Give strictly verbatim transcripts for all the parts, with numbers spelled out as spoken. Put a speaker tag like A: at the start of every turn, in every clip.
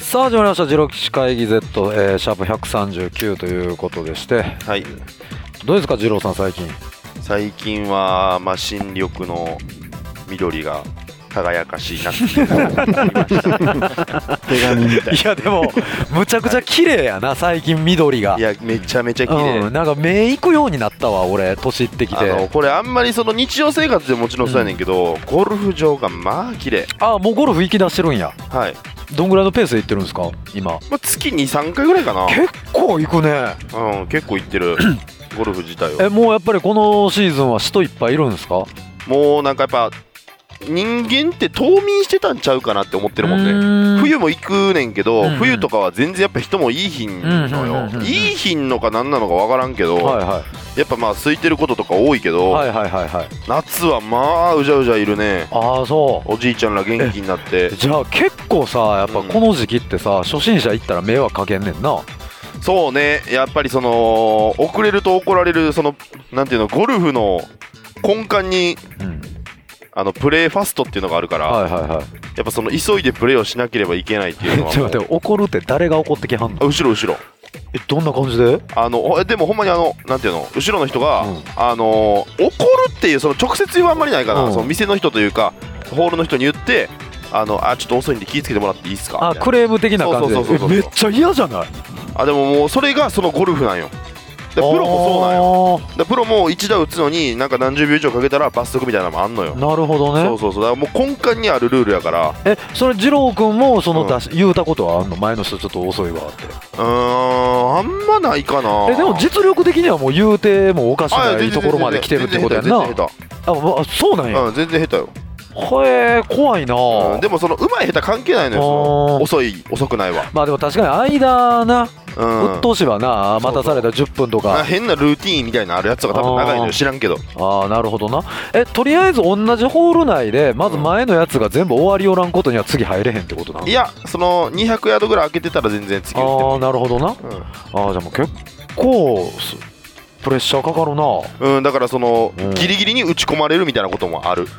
A: さあ始まりましたジロ騎士会議 Z、えー、シャープひゃくさんじゅうきゅうということでして、
B: はい、
A: どうですかジローさん最近。
B: 最近は、まあ、新緑の緑が輝かしいなっていうのを思いました
C: 手紙みたい。
A: いやでもむちゃくちゃ綺麗やな最近緑が。
B: いやめちゃめちゃ綺麗、
A: うん、なんか目いくようになったわ俺年いってきて。
B: あのこれあんまりその日常生活でもちろんそうやねんけど、うん、ゴルフ場がまあ綺麗。
A: あもうゴルフ行き出してるんや。
B: はい。
A: どんぐらいのペースで行ってるんですか今。
B: まあ、月にさんかいぐらいかな。
A: 結構行くね。
B: うん結構行ってるゴルフ自体は。
A: えもうやっぱりこのシーズンは人いっぱいいるんですか。
B: もうなんかやっぱ人間って冬眠してたんちゃうかなって思ってるもんね。冬も行くねんけど、うんうん、冬とかは全然やっぱ人もいいひんのよ。いいひんのか何なのか分からんけど、はいはい、やっぱまあ空いてることとか多いけど、はいはいはいはい、夏はまあうじゃうじゃいるね。
A: ああそう
B: おじいちゃんら元気になって。
A: じゃあ結構さやっぱこの時期ってさ、うん、初心者行ったら迷惑かけんねんな。
B: そうねやっぱりその遅れると怒られるそのなんていうのゴルフの根幹に、うんあのプレーファストっていうのがあるから、はいはいはい、やっぱその急いでプレーをしなければいけないっていうのはちょっと待って
A: 怒るって誰が怒ってきはんの。
B: 後ろ後ろ。
A: えどんな感じで。
B: あのでもほんまにあのなんていうの後ろの人が、うん、あの怒るっていうその直接言わんまりないかな、うん、その店の人というかホールの人に言ってあのあちょっと遅いんで気をつけてもらっていいですか。
A: あクレーム的な感じで。めっちゃ嫌じゃない。
B: あでももうそれがそのゴルフなんよ。プロもそうなんよ。だプロもいち打打つのになんか何十秒以上かけたら罰則みたいなのもあんのよ。
A: なるほどね。
B: そうそうそうだからもう根幹にあるルールやから。
A: えそれ二郎君もその出し、うん、言うたことはあんの前の人ちょっと遅いわって。
B: うーんあんまないかな。
A: えでも実力的にはもう言うてもおかしないところまで来てるってことやんな。
B: 全然下手。
A: あ、まあ、そうなんや。
B: うん全然下手よ。
A: へえ怖いな、
B: うん、でもその上手い下手関係ないのよ。その遅い遅くないわ。
A: まあでも確かに間なうっとうしいわな待たされたじゅっぷんとか
B: 変なルーティーンみたいなあるやつが多分長いのよ知らんけど。
A: ああなるほどな。えとりあえず同じホール内でまず前のやつが全部終わりおらんことには次入れへんってことなの。
B: いやそのにひゃくヤードぐらい開けてたら全然次打ってもいい。
A: ああなるほどな、うん、ああじゃあもう結構プレッシャーかかるな。
B: うんだからその、うん、ギリギリに打ち込まれるみたいなこともある。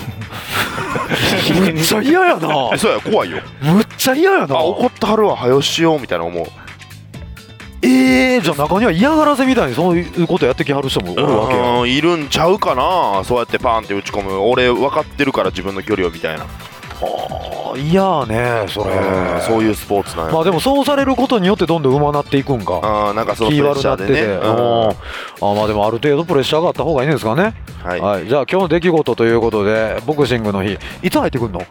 A: むっちゃ嫌やな。
B: そうや怖いよ。
A: むっちゃ嫌やな。
B: あ怒ってはるわはよしようみたいな思う。
A: えー、じゃあ中には嫌がらせみたいにそういうことやってきはる人もおるわけや。
B: うんいるんちゃうかな。そうやってパーンって打ち込む俺分かってるから自分の距離をみたいな。
A: ああ嫌ねそれ。
B: そういうスポーツなんや。
A: まあでもそうされることによってどんどん上手なっていくんか。
B: あなんかそのプレッシャーでね。
A: ああまあでもある程度プレッシャーがあった方がいいんですかね。はい、はい、じゃあ今日の出来事ということでボクシングの日いつ入ってくんの。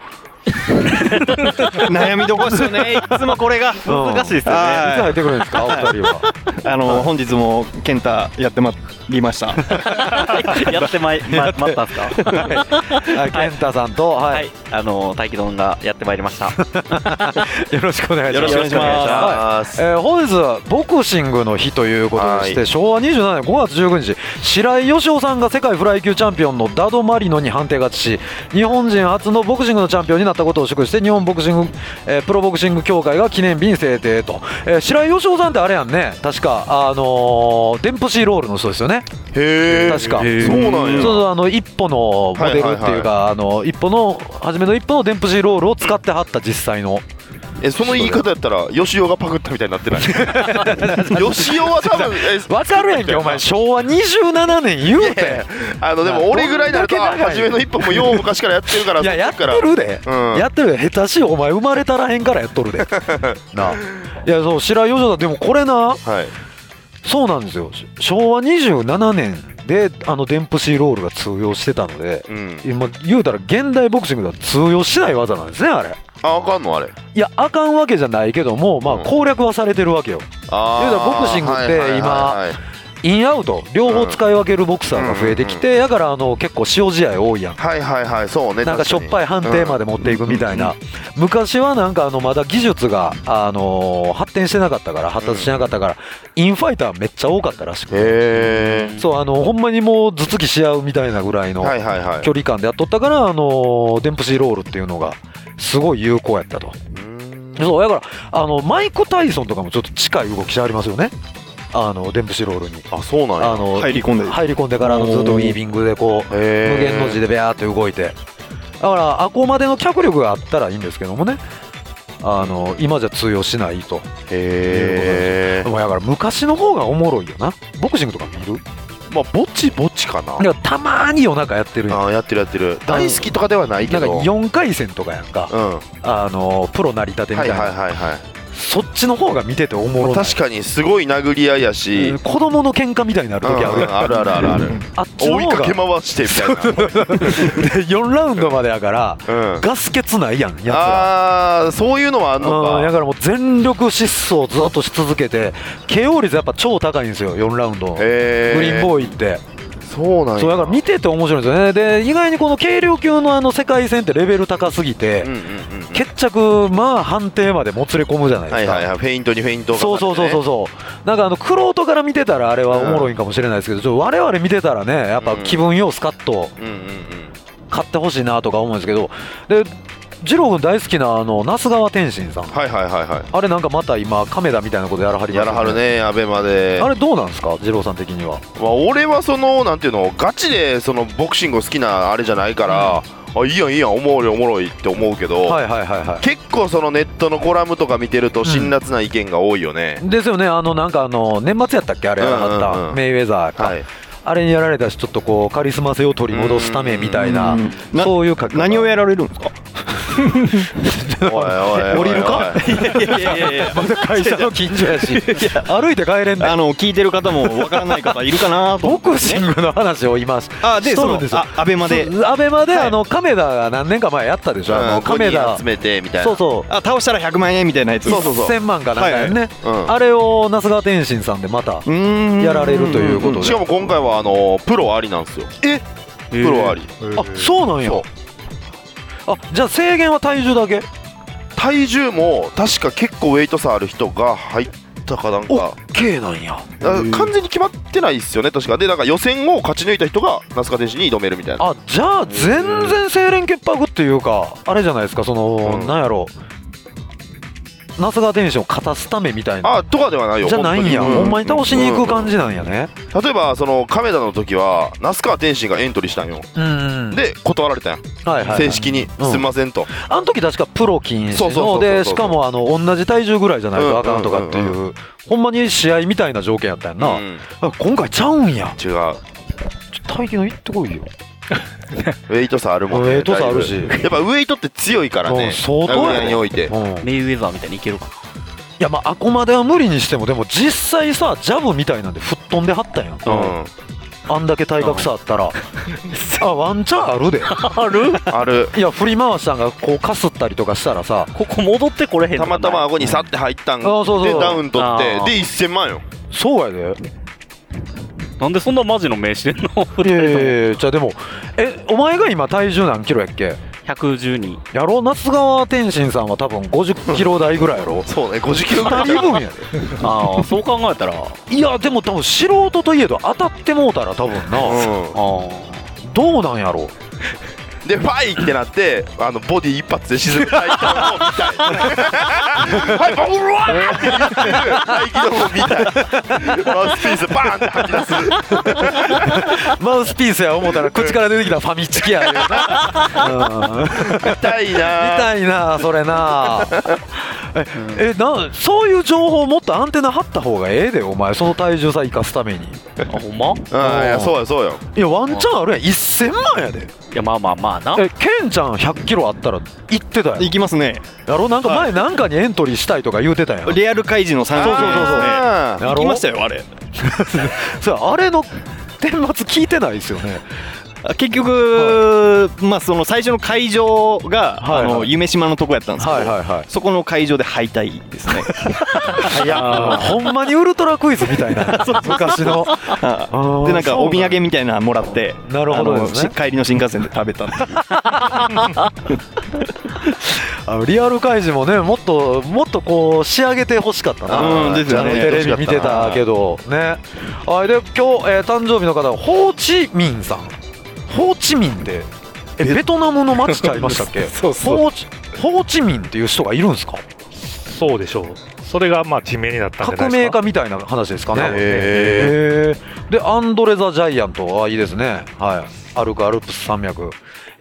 C: 悩みどころですよね。いつもこれが難しいですよね。
A: いつ入ってくるんですかお二人は。
C: あの本日も健太やってまいりました。
D: やってまいま待ったんですか。
A: はい健太さんとはい
D: あの大気丼がやってまいりました。
A: よろしくお願いします。
C: よろしくお願いします。
A: 本日はボクシングの日ということでしてしょうわにじゅうななねんごがつじゅうくにち白井義雄さんが世界フライ級チャンピオンのダド・マリノに判定勝ちし日本人初のボクシングのチャンピオンになったことを祝して日本ボクシング、えー、プロボクシング協会が記念日に制定と、えー、白井義雄さんってあれやんね確かあのー、デンプシーロールの人ですよね。
B: へ
A: 確か
B: へそうなんや。
A: そうそうあの一歩のモデルっていうか、はいはいはい、あの一歩の初めの一歩のデンプシーロールを使ってはった実際の。
B: えその言い方やったら吉尾がパクったみたいになってない。吉尾は多分
A: 分かるやんけお前しょうわにじゅうななねん言うて。
B: あのでも俺ぐらいになると初めの一歩もよう昔からやってるから。
A: いややってるで、うん、やってるで下手しいお前生まれたらへんからやっとるでないやそう白井義雄さんでもこれな、はい、そうなんですよしょうわにじゅうななねんであのデンプシーロールが通用してたので、うん、今言うたら現代ボクシングでは通用しない技なんですねあれ。
B: あ、あかんのあれ。
A: いやあかんわけじゃないけども、まあ、攻略はされてるわけよ。あ言うたらボクシングって今インアウト両方使い分けるボクサーが増えてきてだからあの結構塩試合多いやん。
B: はいはいはいそうね。
A: なんかしょっぱい判定まで持っていくみたいな。昔はなんかあのまだ技術があの発展してなかったから発達してなかったからインファイターめっちゃ多かったらしくて。へーそうあのほんまにもう頭突きし合うみたいなぐらいの距離感でやっとったからあのデンプシーロールっていうのがすごい有効やったと。そうだからあのマイク・タイソンとかもちょっと近い動きしてありますよね。あのデンプシーロールに。
B: あそうなんや。
A: あの
C: 入り込んで
A: 入り込んでからのずっとウィービングでこう無限の字でビャーって動いてだからあこまでの脚力があったらいいんですけどもねあの今じゃ通用しないと。
B: へえ。
A: もうだから昔の方がおもろいよな。ボクシングとか見る？
B: まあぼちぼちかな。
A: いやたまーに夜中やってるやん。
B: あやってるやってる。大好きとかではないけど。
A: なんかよんかい戦とかやんか。
B: うん。
A: あのプロ成り立てみたいな。
B: はいはいはいはい。
A: そっちの方が見てておもろない。
B: 確かにすごい殴り合いやし、
A: うん、子供の喧嘩みたいになる時ある、
B: うん、あるあるあるある
A: あっちの方が
B: 追いかけ回してみたいな
A: でよんラウンドまでやから、うん、ガス欠ないやんやつら。
B: ああそういうのはあんのか。
A: だからもう全力疾走をずっとし続けて ケーオー 率やっぱ超高いんですよよんラウンド。グリーンボーイって
B: そうなんや。
A: そうだから見てて面白いんですよね。で意外にこの軽量級のあの世界戦ってレベル高すぎて、うんうんうん、決着まあ判定までもつれ込むじゃないですか。
B: はいはいはい、フェイントにフェイントが、ね、
A: そうそうそうそうそうなんかあの玄人から見てたらあれはおもろいんかもしれないですけど、うん、ちょ我々見てたらねやっぱ気分ようスカッと買ってほしいなとか思うんですけど、で二郎君大好きなあの那須川天心さん、
B: はいはいはいはい、
A: あれなんかまた今亀田みたいなことやらはりますよね。
B: やらはるねアベマで。
A: あれどうなんですか二郎さん的には。
B: まあ、俺はそのなんていうのガチでそのボクシング好きなあれじゃないから、うん、あいいやんいいやんおもろいおもろいって思うけど、はいはいはいはい、結構そのネットのコラムとか見てると辛辣な意見が多いよね、うん、
A: ですよね。あのなんかあの年末やったっけあれやらはった、うんうん、メイウェザーか、はい、あれにやられたしちょっとこうカリスマ性を取り戻すためみたいな、そういう書き方。
C: 何をやられるんですか
B: おいおい
A: 降りるかいやいやいやいやまだ会社の近所やし歩いて帰れんねん。
C: あの聞いてる方もわからない方いるかなと思って、ね、
A: ボクシングの話を今し
C: あでそのアベマで
A: アベマで、はい、あの亀田が何年か前やったでしょ、うん、あの亀田
B: 集めてみたいな。
A: そうそう
C: あ倒したらひゃくまんえんみたいなやつ。
A: そうそうそうせんまんかなんかやね、はいはいうん、あれを那須川天心さんでまたやられるということで、
B: しかも今回はあのプロありなんですよ。
A: え
B: プロあり。
A: あそうなんや。あじゃあ制限は体重だけ？
B: 体重も確か結構ウェイト差ある人が入ったかなんか。
A: オッケーなんや。
B: 完全に決まってないっすよね確か。でなんか予選を勝ち抜いた人が那須川天心に挑めるみたいな。
A: あじゃあ全然清廉潔白っていうかあれじゃないですかその、うん、なんやろ那須川天心を勝たすためみたいな。
B: あとかではないよ。
A: じゃないんや、うん、ほんまに倒しに行く感じなんやね、
B: うん、例えばその亀田の時は那須川天心がエントリーしたんよ、うんうん、で断られたやん、はいはいはい、正式に、うん、すみませんと。
A: あの時確かプロ禁止のでしかもあの同じ体重ぐらいじゃないとあかんとかっていう、うんうんうんうん、ほんまに試合みたいな条件やったやんな、うん、今回ちゃうんや。
B: 違う
A: 大気のいってこいよ
B: ウェイト差あるもんね。
A: ウェイト差あるし
B: やっぱウェイトって強いからね、
A: 相当や
B: において、
D: うん、メイウェザーみたいにいけるかな。
A: いやまああこまでは無理にしてもでも実際さジャブみたいなんで吹っ飛んではったやん、うん、あんだけ体格差あったら、うん、あワンチャンあるで
D: ある
B: ある。
A: いや振り回したんがこうかすったりとかしたらさ
D: ここ戻ってこれへん。
B: たまたま顎にサッて入ったんで、うん、ダウン取ってでせんまんよ。
A: そうやで。
D: なんでそんなマジの名刺でんの
A: いやいやいやじゃあでもえお前が今体重何キロやっけ？
D: ひゃくじゅうに
A: やろ。那須川天心さんは多分ごじゅっキロ台ぐらいやろ
B: そうねごじゅっキロぐらい
A: ふたりぶんやで
D: ああそう考えたら
A: いやでも多分素人といえど当たってもうたら多分な、うん、あどうなんやろ
B: でファイってなってあのボディ一発で沈む大気の方みたいはいバブルワーって言ってる大気の方みたいマウスピースバーンって吐き出
A: すマウスピースや思ったら口から出てきたファミチキやるよな、うん、
B: 痛いな
A: 痛いなそれなえ、えなそういう情報もっとアンテナ張った方がええでお前その体重差生かすために。
D: あほんま？
B: あいやそうやそうや。
A: いやワンチャンあるやんせんまんやで。
D: いやまあまあまあな。
A: えケンちゃんひゃっキロあったら行ってたやん。
C: 行きますね。
A: やろなんか前なんかにエントリーしたいとか言うてたやん。
C: リアル開示の参加そうそうそうそう行きましたよあれ
A: そうあれの顛末聞いてないですよね。
C: 結局、はいまあ、その最初の会場が、はいはい、あの夢島のとこやったんですけど、はいはいはい、そこの会場で敗退ですね
A: いやほんまにウルトラクイズみたいな昔の
C: でなんかお土産みたいなのもらって
A: なるほどですね、
C: 帰りの新幹線で食べたっていうあ
A: のリアル開示もねもっともっとこう仕上げてほしかったな、うんですよね、テレビ見てたけどね。あで今日、えー、誕生日の方はホーチミンさん。ホーチミンってえベトナムの町ちゃいましたっけそうそうホーチ、ホーチミンっていう人がいるんですか？
E: そうでしょう。それがまあ地名になったんじゃないですか。革命
A: 家みたいな話ですかね。へー。でアンドレ・ザ・ジャイアントあいいですね、はい、歩くアルプス山脈、え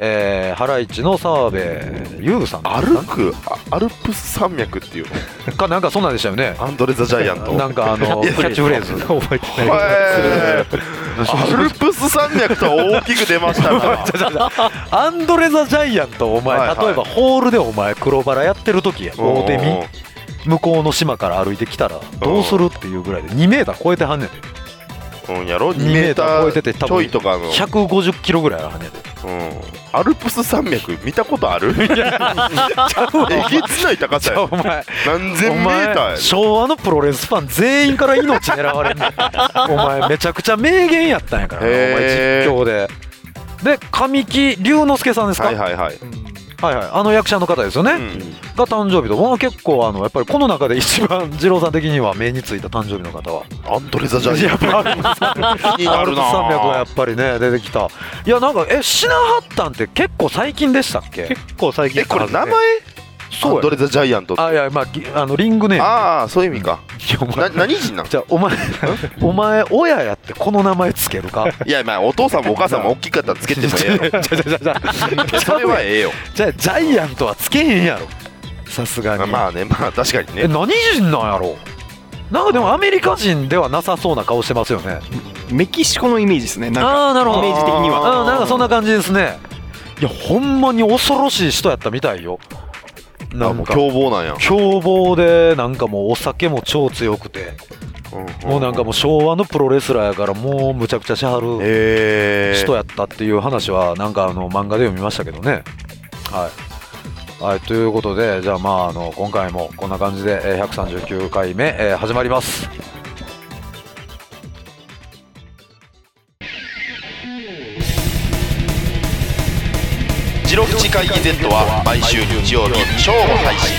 A: えー、ハライチの澤部優さん
B: 歩くアルプス山脈っていうの
A: かなんかそんなんでしたよね。
B: アンドレ・ザ・ジャイアント
A: なんかあのキャッチフレーズ
E: 覚えてない。
B: へーアルプス山脈と大きく出ましたな
A: アンドレ・ザ・ジャイアントお前、はいはい、例えばホールでお前黒バラやってる時や大手見向こうの島から歩いてきたらどうするっていうぐらいでにメーター超えてはんねんで。
B: うんやろ
A: にメーター超えてて多分
B: ちょいとかの
A: ひゃくごじゅっキロぐらいあるはんねんで。
B: うん、アルプス山脈見たことある？えげつない高さや。
A: お前
B: 何千メーターや。
A: 昭和のプロレスファン全員から命狙われんねんお前めちゃくちゃ名言やったんやからなお前実況で。で神木隆之介さんですか。
B: はいはいはい、
A: はいはい、あの役者の方ですよね、うん、が誕生日と、まあ、結構あのやっぱりこの中で一番二郎さん的には目についた誕生日の方は
B: アンドレ・ザ・ジャイアント。
A: アルプス山脈がやっぱりね出てきた。いやなんかえシナハッタンって結構最近でしたっけ？
E: 結構最近。
B: えこれ名前？そうアンドレ・ザ・ジャイアントって。
A: あいやまああのリングネーム。
B: ああそういう意味か。な何人なん？
A: じゃあお前お前親やってこの名前つけるか？
B: いやまあお父さんもお母さんも大きかったらつけてもええよ。
A: じゃじゃじゃじゃ
B: それはええよ。
A: じゃあジャイアントはつけへんやろ。さすがに。
B: まあねまあ確かにね。
A: え何人なんやろ。なんかでもアメリカ人ではなさそうな顔してますよね。
C: メキシコのイメージですね。なんか
A: ああなるほど。
C: イメージ的には。
A: あなんかそんな感じですね。いやほんまに恐ろしい人やったみたいよ。
B: なんか凶暴なんや。
A: 凶暴でなんかもうお酒も超強くて、うん、もうなんかもう昭和のプロレスラーやからもうむちゃくちゃしはる人やったっていう話はなんかあの漫画で読みましたけどね。はい、はい、ということでじゃあまああの今回もこんな感じでひゃくさんじゅうきゅうかいめ、えー、始まります。
B: ジロフチ会議 Z は毎週日曜日正午配信。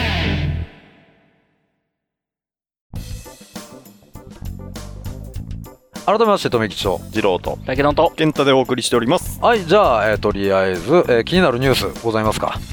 A: 改めまして富吉と
B: ジローと
D: 竹野と
C: 健太でお送りしております。
A: はいじゃあ、えー、とりあえず、えー、気になるニュースございますか。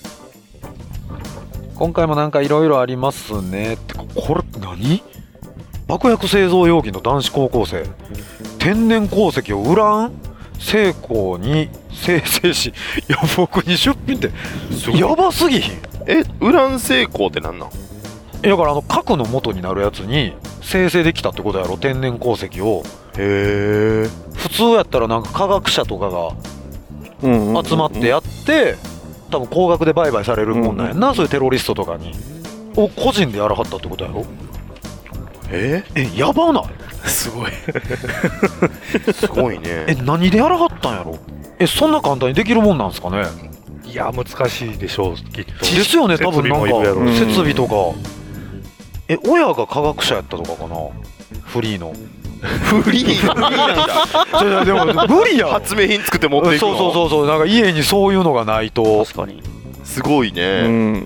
A: 今回もなんかいろいろありますね。ってかこれ何？爆薬製造容疑の男子高校生天然鉱石をウラン精鉱に生成しヤフオクに出品ってやばすぎひん？
B: えウラン精鉱ってなんなん？
A: だからあの核の元になるやつに生成できたってことやろ天然鉱石を。
B: へえ。
A: 普通やったらなんか科学者とかが集まってやって多分高額で売買されるもんなんやな、うんうん、そういうテロリストとかにを個人でやらはったってことやろ。
B: え
A: えやばない？
C: すごい
B: すごいね。
A: え何でやらはったんやろ。えそんな簡単にできるもんなんですかね。
E: いや難しいでしょうきっと。
A: ですよね多分なんか設備とか、
E: うん、
A: え親が科学者やったとかかなフリーの
B: フリーフリーなんだ。
A: でも無理や
B: 発明品作って持っていくの。
A: そうそうそうそうなんか家にそういうのがないと。
D: 確かに
B: すごいね、うん、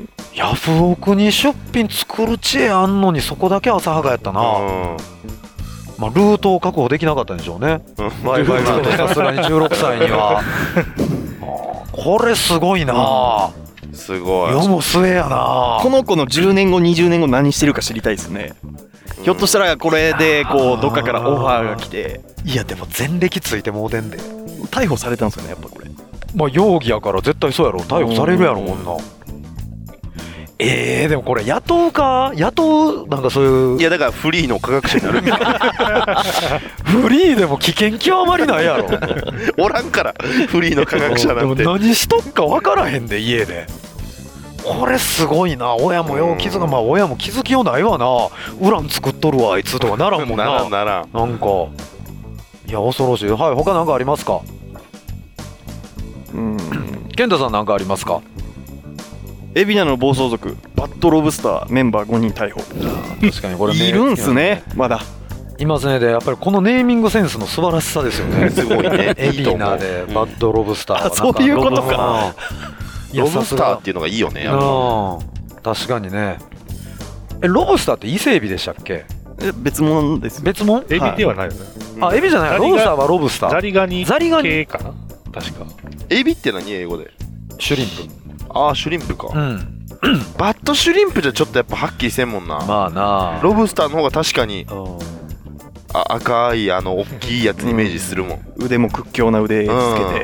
A: ヤフオクに出品作る知恵あんのにそこだけ浅はかやったな、うん、まあルートを確保できなかったんでしょうね、うん、バイバイルートさすがにじゅうろくさいにはこれすごいな、
B: うん、すごい
A: 世も末やな。
C: この子のじゅうねんごにじゅうねんご何してるか知りたいですね、うん、ひょっとしたらこれでこうどっかからオファーが来て。
A: いやでも前歴ついてもうてんで
C: 逮捕されたんですよねやっぱこれ。
A: まあ容疑やから絶対そうやろ逮捕されるやろこんな。えー、でもこれ雇うか雇うなんかそういう。
B: いやだからフリーの科学者になるみたいな
A: フリーでも危険極まりないやろ
B: おらんからフリーの科学者なんて。
A: でも何しとくか分からへんで家で。これすごいな。親もよう気づかまあ親も気づきようないわな。ウラン作っとるわあいつとかならんもんな。
B: ならんならん。
A: なんかいや恐ろしい。はい他なんかありますか。うん健太さんなんかありますか。
C: 海老名の暴走族バッドロブスターメンバーごにん逮捕。
A: 確かにこれ
C: いるんすねまだ
A: いますね。でやっぱりこのネーミングセンスの素晴らしさですよね
B: すごいね
A: 海老名でバッドロブスターはなんか
C: そういうことか。
B: ロブスターっていうのがいいよね。
A: 確かにね。えロブスターって伊勢海老でしたっけ。
C: え別物です。
A: 別物。
E: エビではないよね、
A: はい、あエビじゃない。ロブスターはロブスター
E: ザリガニ
A: ザリガニ
E: 系かな確か。
B: エビって何英語で。
A: シュリンプ。
B: ああシュリンプか。
A: うん
B: バッドシュリンプじゃちょっとやっぱはっきりせんもんな。
A: まあな。
B: ロブスターの方が確かにあ赤いあの大きいやつイメージするもん、
C: うん、腕も屈強な腕つけて、うん、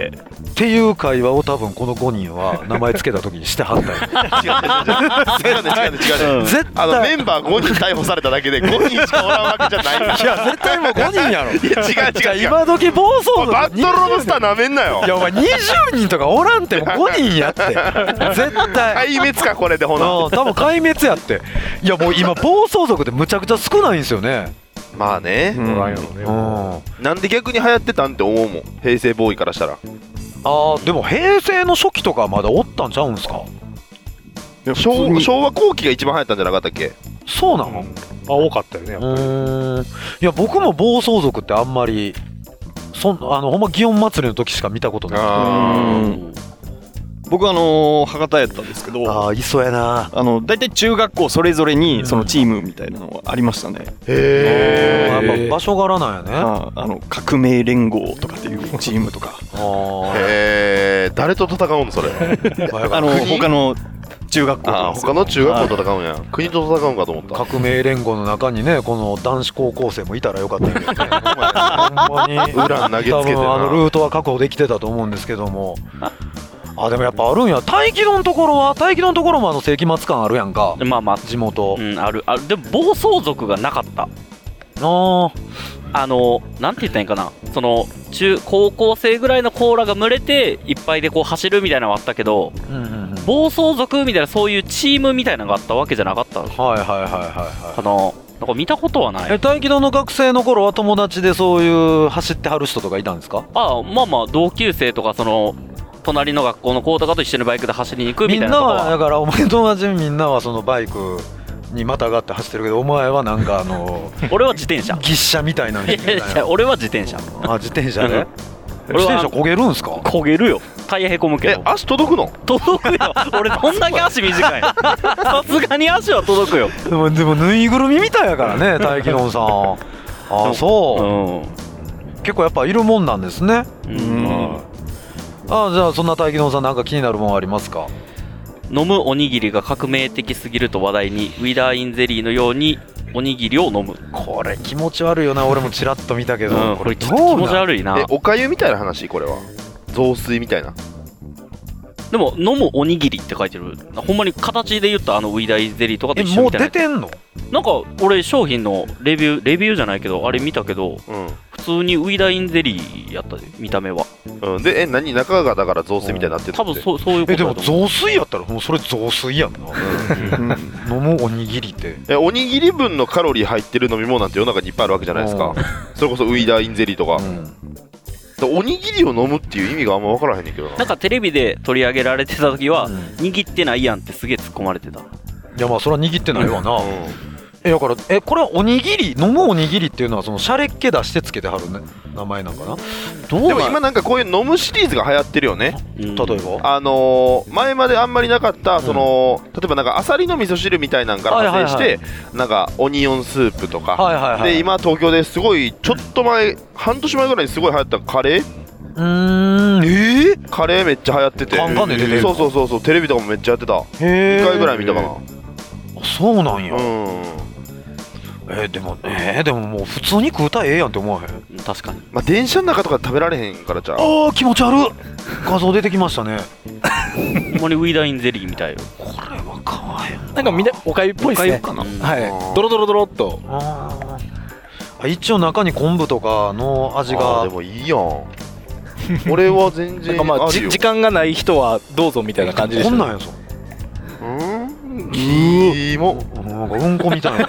A: っていう会話を多分このごにんは名前つけた時にしてはった
B: よ違うね違うね違うね、絶対あのメンバーごにん逮捕されただけでごにんしかおらんわけじゃないい
A: や絶対もうごにんやろ。いや
B: 違う違う違う、
A: 今時暴走族
B: バットロブスターなめんなよ。
A: いやお前にじゅうにんとかおらんってもうごにんやって絶対
B: 壊滅かこれでほな。
A: 多分壊滅やって。いやもう今暴走族ってむちゃくちゃ少ないんですよね。
B: まあね、
E: うん、おらんやろね、
B: うん、なんで逆に流行ってたんって思うもん、平成ボーイからしたら。
A: あーでも平成の初期とかまだおったんちゃうんすか。
B: 昭, 昭和後期が一番流行ったんじゃなかったっけ。
A: そうなの、うん、
E: あ多かったよねやっぱり。う
A: ーん、いや僕も暴走族ってあんまりそんあのほんま祇園祭りの時しか見たことない。
C: あ僕あのー、博多やったんですけど、
A: ああいそうやな。
C: あのだいたい中学校それぞれにそのチームみたいなのがありましたね。
A: へえ。やっぱ場所柄なんやね。
C: ああの革命連合とかっていうチームとか。
B: あへえ。誰と戦うのそれ。
C: あの他の中学校とか。
B: あ他の中学校と戦うんや。国と戦うんかと思った。
A: 革命連合の中にねこの男子高校生もいたらよかったんやけどね。ほんまに
B: 裏投げつけてな。
A: 多分あのルートは確保できてたと思うんですけども。あでもやっぱあるんや。大気のところは大気のところもあの世紀末感あるやんか。
D: まあまあ
A: 地元、
D: うん、あるある。でも暴走族がなかった。
A: あー
D: あのなんて言ったらいいんかな、その中高校生ぐらいのコーラが群れていっぱいでこう走るみたいなのはあったけど、うんうんうん、暴走族みたいなそういうチームみたいなのがあったわけじゃなかった。はい
A: はいはいはいはい。
D: あのなんか見たことはない。
A: え大気道の学生の頃は友達でそういう走ってはる人とかいたんですか。
D: ああまあまあ同級生とかその隣の学校の子とかと一緒にバイクで走りに行くみたいなとこは。
A: みんなはだからお前と同じみんなはそのバイクにまたがって走ってるけどお前はなんかあの
D: 俺は自転車
A: ぎっしゃみたいな。
D: いやいや俺は自転車。
A: あ自転車で自転車焦げるんすか。
D: 焦げるよ。タイヤへこむけど。
B: え足届くの。
D: 届くよ。俺どんだけ足短い。さすがに足は届くよ。
A: でもでもぬいぐるみみたいやからね大気のさん。あそう、うん、結構やっぱいるもんなんですね。うん、うん、あじゃあそんな大気のさんなんか気になるもんありますか。
D: 飲むおにぎりが革命的すぎると話題にウィダーインゼリーのようにおにぎりを飲む。
A: これ気持ち悪いよな。俺もちらっと見たけど、
D: うん、これちょっと気持ち悪いな。
B: えおかゆみたいな話。これは雑炊みたいな。
D: でも飲むおにぎりって書いてる。ほんまに形で言ったあのウィダーインゼリーとかと一緒みたいな。
A: えもう出てんの。
D: なんか俺商品のレビューレビューじゃないけどあれ見たけど、うん、普通にウィダーインゼリーやったで見た目は、
B: うん、でえ何中がだから雑炊みたいになってる。
D: 多分そ う, そういうことだと思う。
A: えでも雑炊やったらもうそれ雑炊やんな。飲むおにぎりって
B: えおにぎり分のカロリー入ってる飲み物なんて世の中にいっぱいあるわけじゃないですか。それこそウィダーインゼリーとか、うんおにぎりを飲むっていう意味があんま分からへんねんけどな。
D: なんかテレビで取り上げられてた時は、うん、握ってないやんってすげえ突っ込まれてた。い
A: やまあそれは握ってないわな、うん、えだからえこれはおにぎり飲むおにぎりっていうのはそのシャレっ気出してつけてはる、ね、名前なんかな。
B: どうでも今なんかこういう飲むシリーズが流行ってるよね、
A: うん、例えば
B: あのー、前まであんまりなかったその、うん、例えばなんかアサリの味噌汁みたいなんから派生して、はいはいはい、なんかオニオンスープとか、はいはいはい、で今東京ですごいちょっと前半年前ぐらいにすごい流行ったカレー
A: うーんえー、
B: カレーめっちゃ流行ってて
A: カンカンで出てる。
B: そうそうそうそうテレビとかもめっちゃやってた。
A: へ
B: にかいぐらい見たかな。
A: あそうなんや。うん
B: え
A: ー、でもえー、でももう普通に食うたらええやんって思わへん。
D: 確かに。
B: まあ電車の中とか食べられへんからじゃあ。
A: あー気持ち悪い画像出てきましたね。
D: ほんまにウィダーインゼリーみたいよ。
A: これはかわいい。
F: なんかみんなおかゆっぽいっすね。
D: かな、うん、
F: はいドロドロドロっと。
A: ああ一応中に昆布とかの味が。
B: あでもいいやん。俺は全然
F: なんかまあ時間がない人はどうぞみたいな感じでした、ね、
A: こんなんやぞ。
B: うんキモ
A: なんかうんこみたいな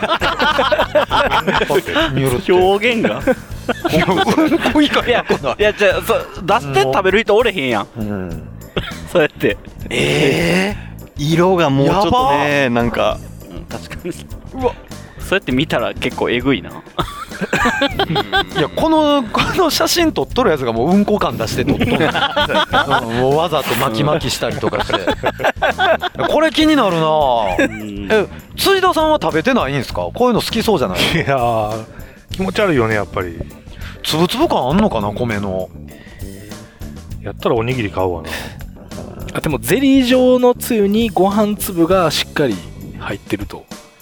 D: 表現が
A: うんこ以外
D: いやいやじゃあそ出して食べる人おれへんやん、うん、そうやって
A: え
C: ー、色がもうちょっとねなんか、
D: うん、確かにうわそうやって見たら結構えぐいな。
A: いやこのこの写真撮っとるやつがもううんこ感出して撮っとる、うん、もうわざと巻き巻きしたりとかしてこれ気になるな。え辻田さんは食べてないんですか。こういうの好きそうじゃない。
E: いやー気持ち悪いよねやっぱり。
A: つぶつぶ感あんのかな米の。
E: やったらおにぎり買うわな。
F: あでもゼリー状のつゆにご飯粒がしっかり入ってると。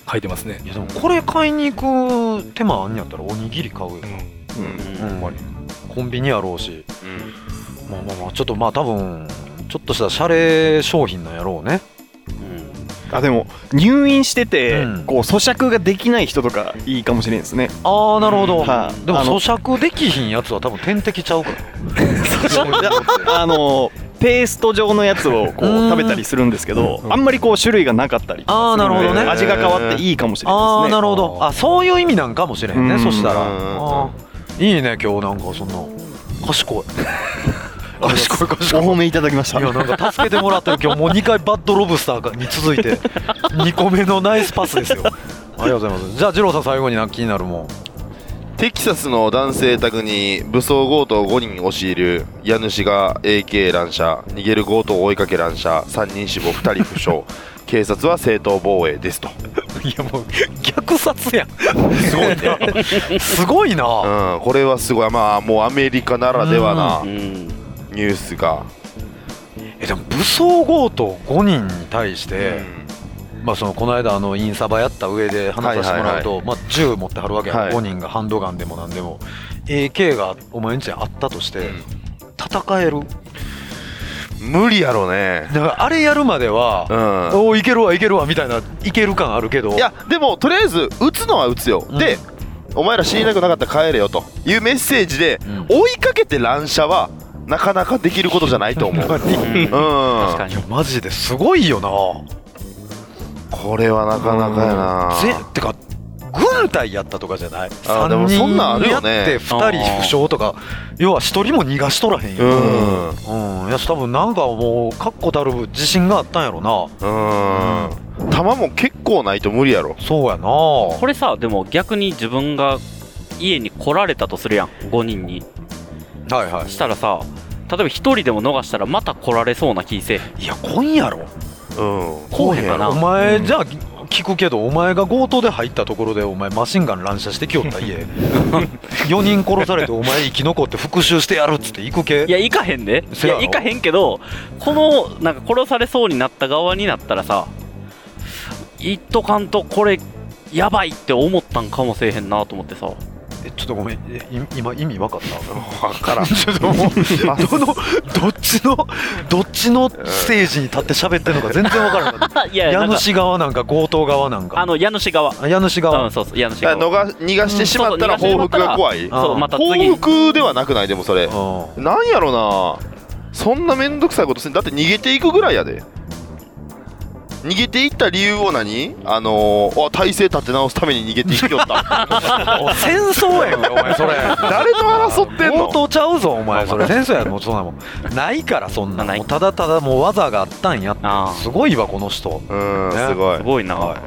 F: 書いてますね。
A: いやでもこれ買いに行く手間あんやったらおにぎり買うよ、うん
B: うん
A: ほんまにコンビニやろうし、
B: うん、
A: まあまあまあちょっとまあ多分ちょっとしたシャレ商品なんやろうね。
C: あでも入院してて、
A: うん、
C: こう咀嚼ができない人とかいいかもしれないですね。
A: ああなるほど、
C: うんはあ、
A: でも咀嚼できひんやつは多分点滴ちゃうから
C: あのペースト状のやつをこう食べたりするんですけど、あんまりこう種類がなかったりとかするので、
A: あーなるほどね、
C: 味が変わっていいかもしれないですね。
A: ああなるほど、あそういう意味なんかもしれんね、
C: うん
A: そしたら。
B: うん
A: あいいね今日なんかそんな賢い賢い賢い。
C: お褒めいただきました。
A: いやなんか助けてもらってる今日もうにかいバッドロブスターに続いてにこめのナイスパスですよ。ありがとうございます。じゃあ二郎さん最後になんか気になるもん。
B: テキサスの男性宅に武装強盗ごにん押し入る、家主が エーケー 乱射、逃げる強盗を追いかけ乱射、さんにん死亡ふたり負傷警察は正当防衛ですと。
A: いやもう虐殺やん。すごいなすごいな、
B: うん、これはすごい、まあもうアメリカならではなニュースが。
A: えでも武装強盗ごにんに対して、うん、まあそのこの間あのインサバやった上で話させてもらうと、はいはいはい、まあ銃持ってはるわけや、はい、ごにんがハンドガンでもなんでも エーケー がお前んちにあったとして、うん、戦える？
B: 無理やろね。
A: だからあれやるまでは、うん、おいけるわいけるわみたいないける感あるけど、
B: いやでもとりあえず撃つのは撃つよ、うん、でお前ら死にたくなかったら帰れよというメッセージで、うん、追いかけて乱射はなかなかできることじゃないと思う。うん、確
A: かにマジですごいよな
B: これは。なかなかやな。
A: ぜってか軍隊やったとかじゃない？
B: あでもそんなんあるよね。
A: さんにんやってふたり負傷とか、要はひとりも逃がしとらへんよ。うん、うん、いや多分なんかもう確固たる自信があったんやろな。
B: うん、弾も結構ないと無理やろ。
A: そうやな。
D: これさでも逆に自分が家に来られたとするやん、ごにんに。
A: はいはい。
D: したらさ、例えばひとりでも逃したらまた来られそうな気せ。
A: いや来んやろ。
B: うん、
A: こうへんかな。お前、うん、じゃあ聞くけどお前が強盗で入ったところでお前マシンガン乱射してきよった家よにん殺されてお前生き残って復讐してやるっつって行くけ？
D: いや行かへんで、いや行かへんけど、このなんか殺されそうになった側になったらさ、言っとかんとこれやばいって思ったんかもせえへんなと思ってさ。
A: えちょっとごめん、え今意味分かった？
B: 分からん。
A: ちょっともうどのどっちのどっちのステージに立って喋ってるのか全然分からなかった。いやいや家主側なんか強盗側なんか。
D: あの家主側。
A: 家主側。
D: うんそうそう家主側。
B: のが逃がしてしまったら報復が怖い。
D: そうまた次。
B: 報復ではなくないでもそれ。なんやろな。そんな面倒くさいことせん。だって逃げていくぐらいやで。逃げていった理由を何？あのー、体勢立て直すために逃げていきよった
A: 戦争やんお前それ。
B: 誰と争ってんの？
A: 強盗ちゃうぞお前それ。戦争やもうそんなもんないからそんな。もうただただもう技があったんやって。すごいわこの人。
B: うん、ね、すごい
D: すごいな。
A: はい、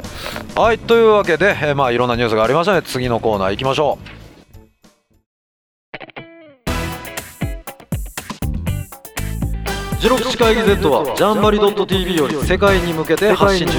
A: はい、というわけで、えー、まあいろんなニュースがありましたね。次のコーナー行きましょう。ジロ口会議 Z はジャンバリ .tv より世界に向けて発信中。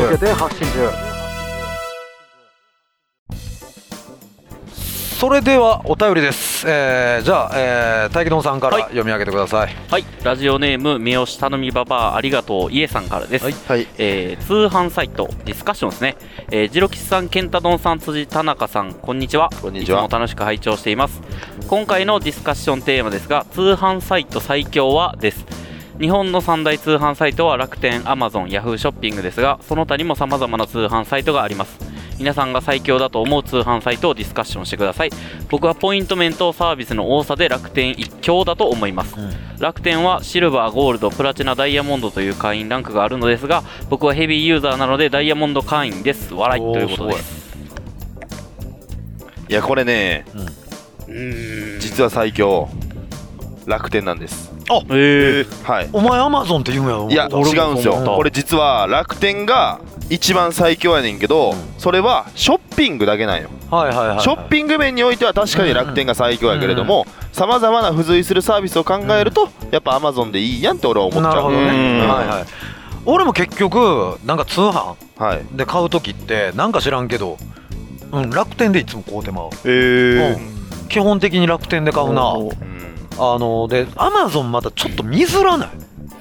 A: それではお便りです、えー、じゃあ、えー、大気丼さんから読み上げてください。
D: はい、ラジオネーム三好頼みババアありがとうイエさんからです。はい、えー、通販サイトディスカッションですね。えー、ジロキスさん、ケンタドンさん、辻田中さん、こんにちは。
B: こんにちは。
D: いつも楽しく拝聴しています。今回のディスカッションテーマですが、通販サイト最強はです。日本の三大通販サイトは楽天、アマゾン、ヤフーショッピングですが、その他にも様々な通販サイトがあります。皆さんが最強だと思う通販サイトをディスカッションしてください。僕はポイント面とサービスの多さで楽天一強だと思います、うん、楽天はシルバー、ゴールド、プラチナ、ダイヤモンドという会員ランクがあるのですが、僕はヘビーユーザーなのでダイヤモンド会員です。笑いということです。
B: いやこれね、うん、うーん実は最強楽天なんです。
A: あ、えー、はい。お前アマゾンって言うんやろ。
B: いや違うんですよ。これ実は楽天が一番最強やねんけど、うん、それはショッピングだけなんよ。はいはいはいはい、ショッピング面においては確かに楽天が最強やけれども、さまざまな付随するサービスを考えると、うん、やっぱアマゾンでいいやんって俺は思っちゃう。なるほどね。うんはいはい。俺も結局なんか通販で買う時ってなんか知らんけど、うん、楽天でいつも買うてまう。えーうん、基本的に楽天で買うな。あのでアマゾンまたちょっと見づらない？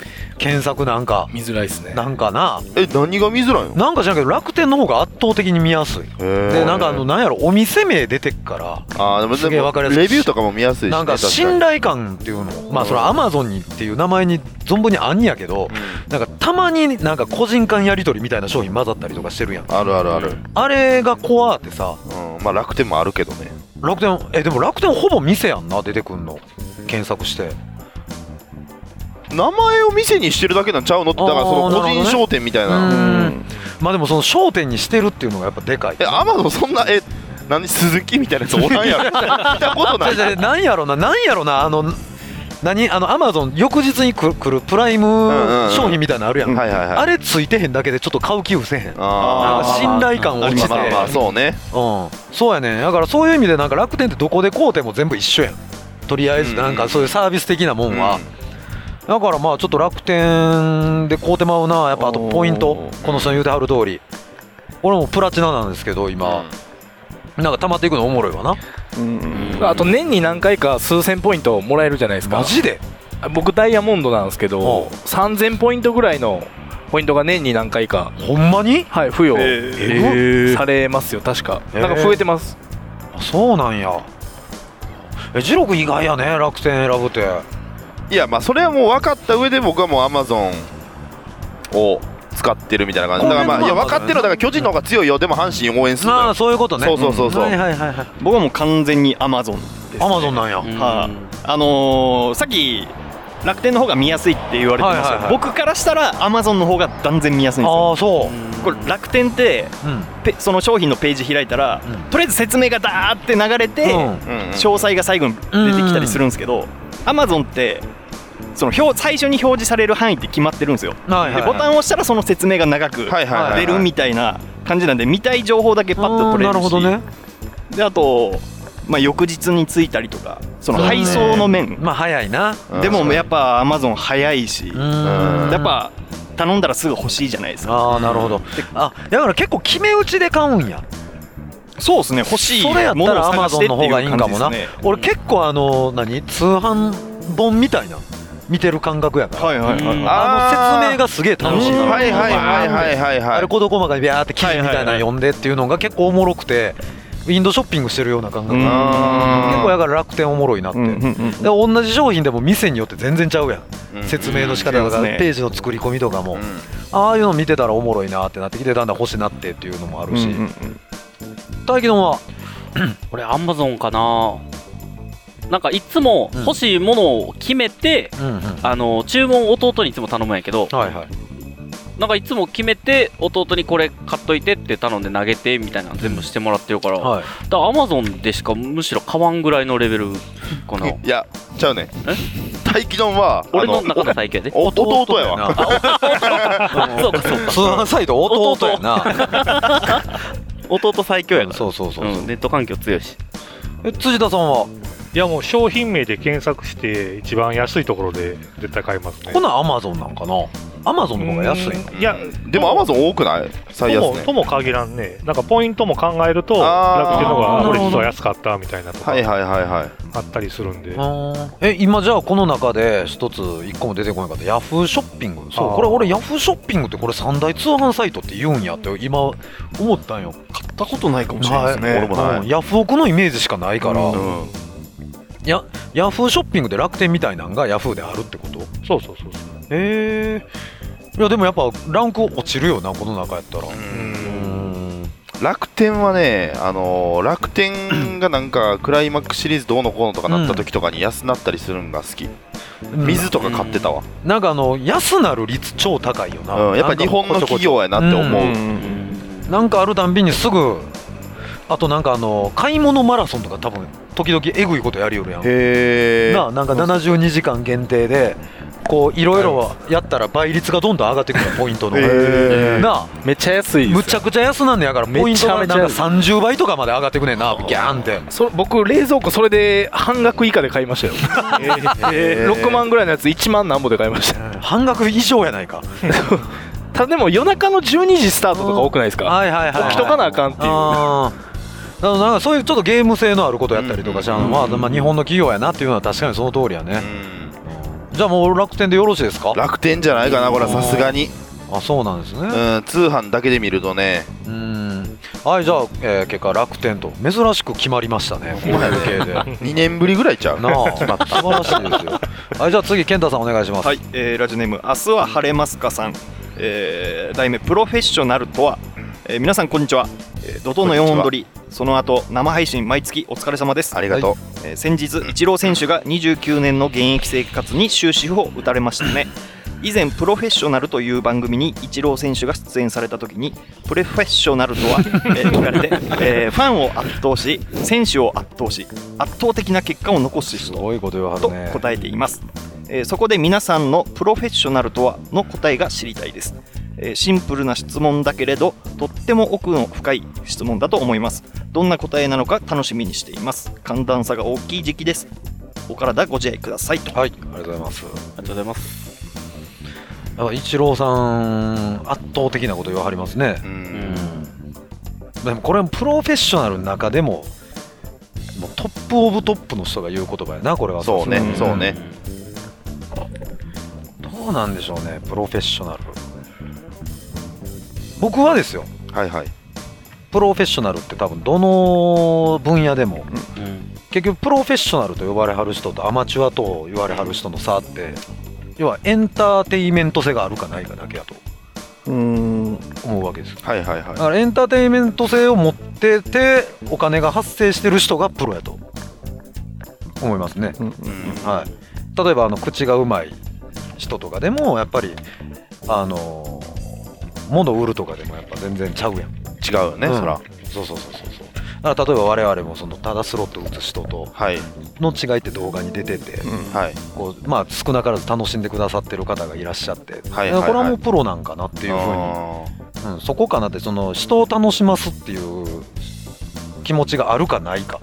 A: 検索なんか
F: 見づらいですね。
A: なんかな
B: え何が見づらいの？
A: なんか知らんけど楽天の方が圧倒的に見やすいでなんかあのなんやろお店名出てっから
B: あでも
A: すげえ分かりやすい
B: レビューとかも見やすいし、ね、
A: なんか信頼感っていうのまあそれアマゾンにっていう名前に存分にあんやけど、うん、なんかたまになんか個人間やり取りみたいな商品混ざったりとかしてるやん。
B: あるあるある。
A: あれがコアってさ、
B: うん、まあ楽天もあるけどね。
A: 楽天えでも楽天ほぼ店やんな出てくんの検索して
B: 名前を店にしてるだけなんちゃうのってだからその個人商店みたいな、ね、
A: うんまあでもその商店にしてるっていうのがやっぱでかい。
B: えアマゾンそんなえ何鈴木みたいなやつおらんやろ見たことない。
A: なんやろななんやろなあの何あのアマゾン翌日に来るプライム商品みたいなのあるやん、あれついてへんだけでちょっと買う気うせへん。なんか信頼感落ちて、
B: まあまあそうね、
A: うんそうやね。だからそういう意味でなんか楽天ってどこで買うても全部一緒やんとりあえずなんかそういうサービス的なもんは、うん、だからまあちょっと楽天で買うてまうな。やっぱあとポイントこの人の言うてはる通り俺もプラチナなんですけど今、うん、なんか溜まっていくのおもろいわな。
F: うんあと年に何回か数千ポイントもらえるじゃないですか。
A: マジで？
F: 僕ダイヤモンドなんですけどさんぜんポイントぐらいのポイントが年に何回か
A: ほんまに
F: はい付与、えー、されますよ確か、えー、なんか増えてます。
A: そうなんや。えジロ君意外やね楽天選ぶって。
B: いやまあそれはもう分かった上で僕はもうアマゾンを使ってるみたいな感じだからまあいや分かってるだから巨人の方が強いよでも阪神応援するのよ。
A: ああそういうことね。
B: そうそうそうそう、うんはい
C: はいはいはい、僕はもう完全にアマゾンです、ね、
A: アマゾンなんや。
C: はあ、あのー、さっき楽天の方が見やすいって言われてますよ、はいはいはい、僕からしたらアマゾンの方が断然見やすいんですよ。
A: ああそう
C: これ楽天って、うん、その商品のページ開いたら、うん、とりあえず説明がダーって流れて、うん、詳細が最後に出てきたりするんですけど、アマゾンってその表最初に表示される範囲って決まってるんですよ、はいはいはい、でボタンを押したらその説明が長く出るみたいな感じなんで見たい情報だけパッと取れるし、なるほどね。であと、まあ、翌日に着いたりとかその配送の面、
A: ね、まあ早いな。
C: でもやっぱアマゾン早いしやっぱ頼んだらすぐ欲しいじゃないですか。
A: ああなるほど。あだから結構決め打ちで買うんや。
C: そうですね欲しいものを
A: それやったらアマゾンの方がいいんかもな。
C: ね、
A: 俺結構あの何通販本みたいな見てる感覚やから、はいはいはい、あの説明がすげえ楽しいから、
B: はいはいはいはいはいはい、
A: あれ事細かにビャーって記事みたいなの読んでっていうのが結構おもろくてウィンドウショッピングしてるような感覚。結構やから楽天おもろいなって、うんうんうん、で同じ商品でも店によって全然ちゃうやん、うん、説明の仕方とか、うん、ページの作り込みとかも、うん、ああいうの見てたらおもろいなってなってきてだんだん欲しなってっていうのもあるし、うんうんうん、大輝丼は
D: 俺アマゾンかな。なんかいつも欲しいものを決めて、うんうんうん、あの注文を弟にいつも頼むんやけど、はいはい、なんかいつも決めて弟にこれ買っといてって頼んで投げてみたいなの全部してもらってるから、はい、だからアマゾンでしかむしろ買わんぐらいのレベルかな。
B: いやちゃうね大輝丼は
D: 俺の中の最強やで
B: 弟やわ
D: そうかそうか
A: 通販サイト弟やな
D: 弟最強やから。
A: そうそうそうそう、
D: うん、ネット環境強いし。
A: え辻田さんはい
E: やもう商品名で検索して一番安いところで絶対買いますね。
A: ほなアマゾンなんかな。アマゾンの方が安いの。
E: いや
B: でもアマゾン多くない最安値
E: とも限らんね。なんかポイントも考えると楽天の方がこれ実は安かったみたいなとかはいはいはいはいあったりするんで。
A: え今じゃあこの中で一つ一個も出てこなかったヤフーショッピング。そうこれ俺ヤフーショッピングってこれ三大通販サイトって言うんやって今思ったんよ。
C: 買ったことないかもしれないですね、はい、
A: 俺もない、うん、ヤフオクのイメージしかないから、うんうん、やヤフーショッピングで楽天みたいなのがヤフーであるってこと？
E: そうそうそうそう。
A: へえー、いやでもやっぱランク落ちるよなこの中やったら。うー
B: ん楽天はね、あのー、楽天がなんかクライマックスシリーズどうのこうのとかなった時とかに安なったりするんが好き、うん、水とか買ってたわ、
A: うん、なんかあの安なる率超高いよな、
B: うん、やっぱ日本の企業やなって思う、うん
A: うんうん、なんかあるたんびにすぐあとなんかあの買い物マラソンとか多分時々えぐいことやりよるやん。
B: へー
A: ななんかななじゅうにじかん限定でこういろいろやったら倍率がどんどん上がってくるポイントのな
F: めっちゃ安いですよ。
A: むちゃくちゃ安なんねやからポイントがなんかさんじゅうばいとかまで上がってくねんなギャーンって。
F: そ僕冷蔵庫それで半額以下で買いましたよえー、ろくまんぐらいのやついちまんなんぼで買いました
A: 半額以上やないか
F: ただでも夜中のじゅうにじスタートとか多くないですか。
A: はいはいはい、
F: 起きとかなあかんっていうあ
A: なんかそういうちょっとゲーム性のあることやったりとかし、うんうんうんまあ、まあ日本の企業やなっていうのは確かにその通りやね、うん、 じゃあもう楽天でよろしいですか？
B: 楽天じゃないかなこれはさすがに。
A: あ、そうなんですね。
B: うん、通販だけで見るとね。
A: うん。はい、じゃあ、えー、結果楽天と珍しく決まりましたね。こういう系で
B: にねんぶりぐらいちゃう
A: なあ。素晴らしいですよ。はい、じゃあ次健太さんお願いします。
C: はい、えー、ラジオネーム明日は晴れますかさん、えー、題名プロフェッショナルとは、えー、皆さんこんにちは。えー、怒涛のよんほん撮り、その後生配信毎月お疲れ様です。
B: ありがとう。はい、
C: えー、先日イチロー選手がにじゅうきゅうねんの現役生活に終止符を打たれましたね。以前プロフェッショナルという番組にイチロー選手が出演された時にプレフェッショナルとは、えー、聞かれて、えー、ファンを圧倒し選手を圧倒し圧倒的な結果を残す人と答えています。えー、そこで皆さんのプロフェッショナルとはの答えが知りたいです。えー、シンプルな質問だけれどとっても奥の深い質問だと思います。どんな答えなのか楽しみにしています。寒暖差が大きい時期です。お体ご自愛くださいと。
A: はい、ありがとうございます。
D: ありがとうございます。
A: イチローさん圧倒的なこと言わはりますね。うん、でもこれはプロフェッショナルの中でももうトップオブトップの人が言う言葉やなこれは。
B: そうね、うん、そうね。
A: どうなんでしょうねプロフェッショナル。僕はですよ、
B: はいはい、
A: プロフェッショナルって多分どの分野でも、うん、結局プロフェッショナルと呼ばれはる人とアマチュアと言われはる人の差って要はエンターテインメント性があるかないかだけやとうーん思うわけです。
B: はいはいはい。
A: だからエンターテインメント性を持っててお金が発生してる人がプロやと思いますね。うんうん、はい。例えばあの口がうまい人とかでもやっぱりあの物売るとかでもやっぱ全然ちゃうやん。
B: 違うよね、うん、そら。
A: そうそうそうそう。だから例えば我々もそのただスロット打つ人との違いって動画に出てて、はい、こうまあ少なからず楽しんでくださってる方がいらっしゃって、はいはいはい、これはもうプロなんかなっていうふうに、うん、そこかなってその人を楽しますっていう気持ちがあるかないか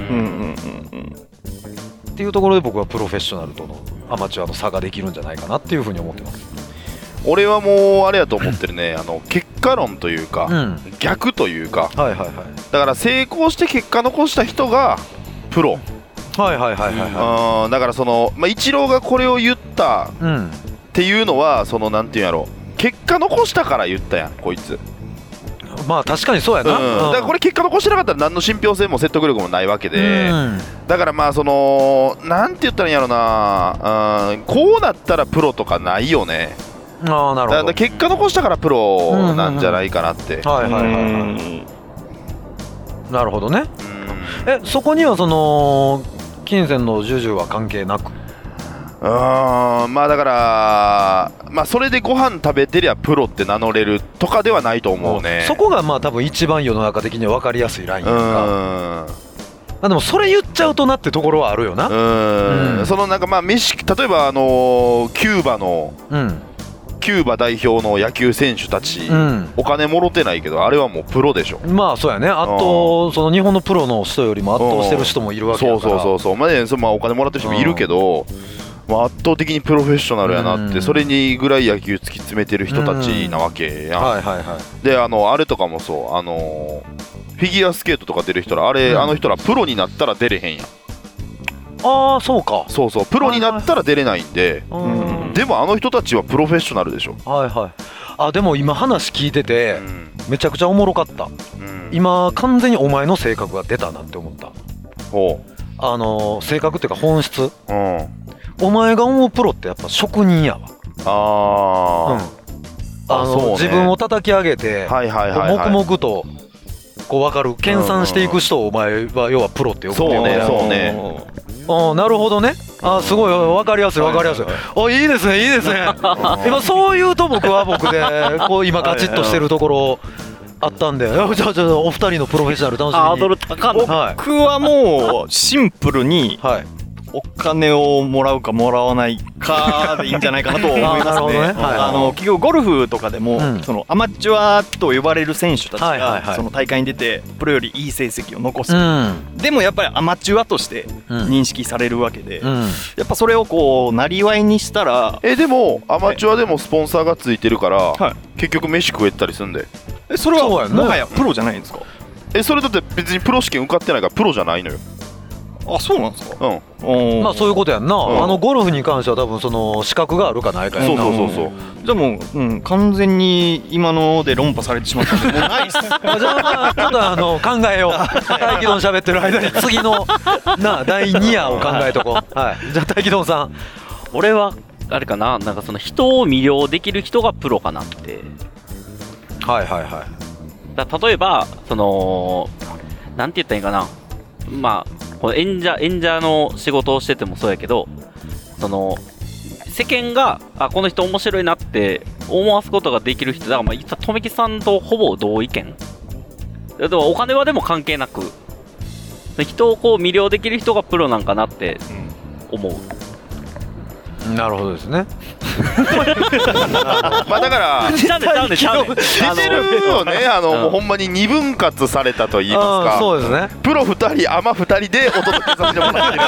A: っていうところで僕はプロフェッショナルとのアマチュアの差ができるんじゃないかなっていうふうに思ってます。
B: 俺はもうあれやと思ってるねあの結果論というか、うん、逆というか、はいはいはい、だから成功して結果残した人がプロ。
A: はいはいはいはい、はい、
B: だからその、まあ、イチローがこれを言ったっていうのは、うん、そのなんていうんやろ結果残したから言ったやんこいつ。
A: まあ確かにそうやな、
B: うん、だからこれ結果残してなかったら何の信憑性も説得力もないわけで、うん、だからまあそのなんて言ったらいいんやろな、うん、こうなったらプロとかないよね。
A: ああなるほど。
B: だから結果残したからプロなんじゃないかなって。はいはいはいはい。
A: なるほどね。えそこにはその金銭の授受は関係なく。
B: うーんまあだからまあそれでご飯食べてりゃプロって名乗れるとかではないと思うね。
A: そこがまあ多分一番世の中的には分かりやすいラインやんか。あでもそれ言っちゃうとなってところはあるよな。
B: うんうんそのなんかまあ飯例えばあのー、キューバの、うんキューバ代表の野球選手たち、うん、お金もろてないけどあれはもうプロでしょ。
A: まあそうやね。あとその日本のプロの人よりも圧倒してる人もいるわけだから。
B: そうそうそうそうまあねそのまあお金もらってる人もいるけど、まあ、圧倒的にプロフェッショナルやなって、うん、それにぐらい野球突き詰めてる人たちなわけやん、うんはいはいはい、であのあれとかもそうあのフィギュアスケートとか出る人らあれ、うん、あの人らプロになったら出れへんやん。
A: ああそうか。
B: そうそうプロになったら出れないんで、はいはいうん、でもあの人たちはプロフェッショナルでしょ。
A: はいはい。あでも今話聞いてて、うん、めちゃくちゃおもろかった、うん、今完全にお前の性格が出たなって思った。ほうあの性格っていうか本質、うん、お前が思うプロってやっぱ職人やわ。あ、うん、あの、ね、自分を叩き上げて、はいはいはいはい、黙々とこう分かる研鑽していく人をお前は要はプロって呼ぶっていうね。そうねそうね。あなるほどね。あすごい分かりやすい分かりやすい。あいいですねいいですね。今そう言うと僕は僕でこう今ガチッとしてるところあったんで、じゃあじゃあお二人のプロフェッショナル楽しみに。
C: ハードル高い。僕はもうシンプルに、はいお金をもらうかもらわないかでいいんじゃないかなと思いますね。なるほどね。はい、あの結局ゴルフとかでも、うん、そのアマチュアと呼ばれる選手たちが、はいはいはい、その大会に出てプロよりいい成績を残す、うん、でもやっぱりアマチュアとして認識されるわけで、うん、やっぱそれをこうなりわいにしたら
B: えでもアマチュアでもスポンサーがついてるから、はい、結局飯食えたりするんで。
C: えそれはもはやプロじゃないんですか。
B: えそれだって別にプロ試験受かってないからプロじゃないのよ。
C: あ、そうなんですか。
B: うん。
A: まあそういうことやんな、うん、あのゴルフに関しては多分その資格があるかないかやんな。
B: そうそうそうそう。
C: じゃあもう、うん、完全に今ので論破されてしまったんでもうないっす。じゃ
A: あまあちょっとあの考えよう。大気丼喋ってる間に次のなだいに夜を考えとこう。はい。じゃあ大気丼さん。
D: 俺はあれかな、なんかその人を魅了できる人がプロかなって。
A: はいはいはい。
D: だ例えばそのなんて言ったらいいかな、まあこの演者演者の仕事をしててもそうやけど、その世間があこの人面白いなって思わすことができる人だから、まあ実は富木さんとほぼ同意見。でもお金はでも関係なく人をこう魅了できる人がプロなんかなって思う。
A: うん、なるほどですね。
B: まあだから
D: ちゃうねちゃうねちゃうね
B: 出てるよね。あの、うん、もうほんまに二分割されたと言いますか。
A: そうですね。
B: プロふたりアマふたりでお届けさせてもらって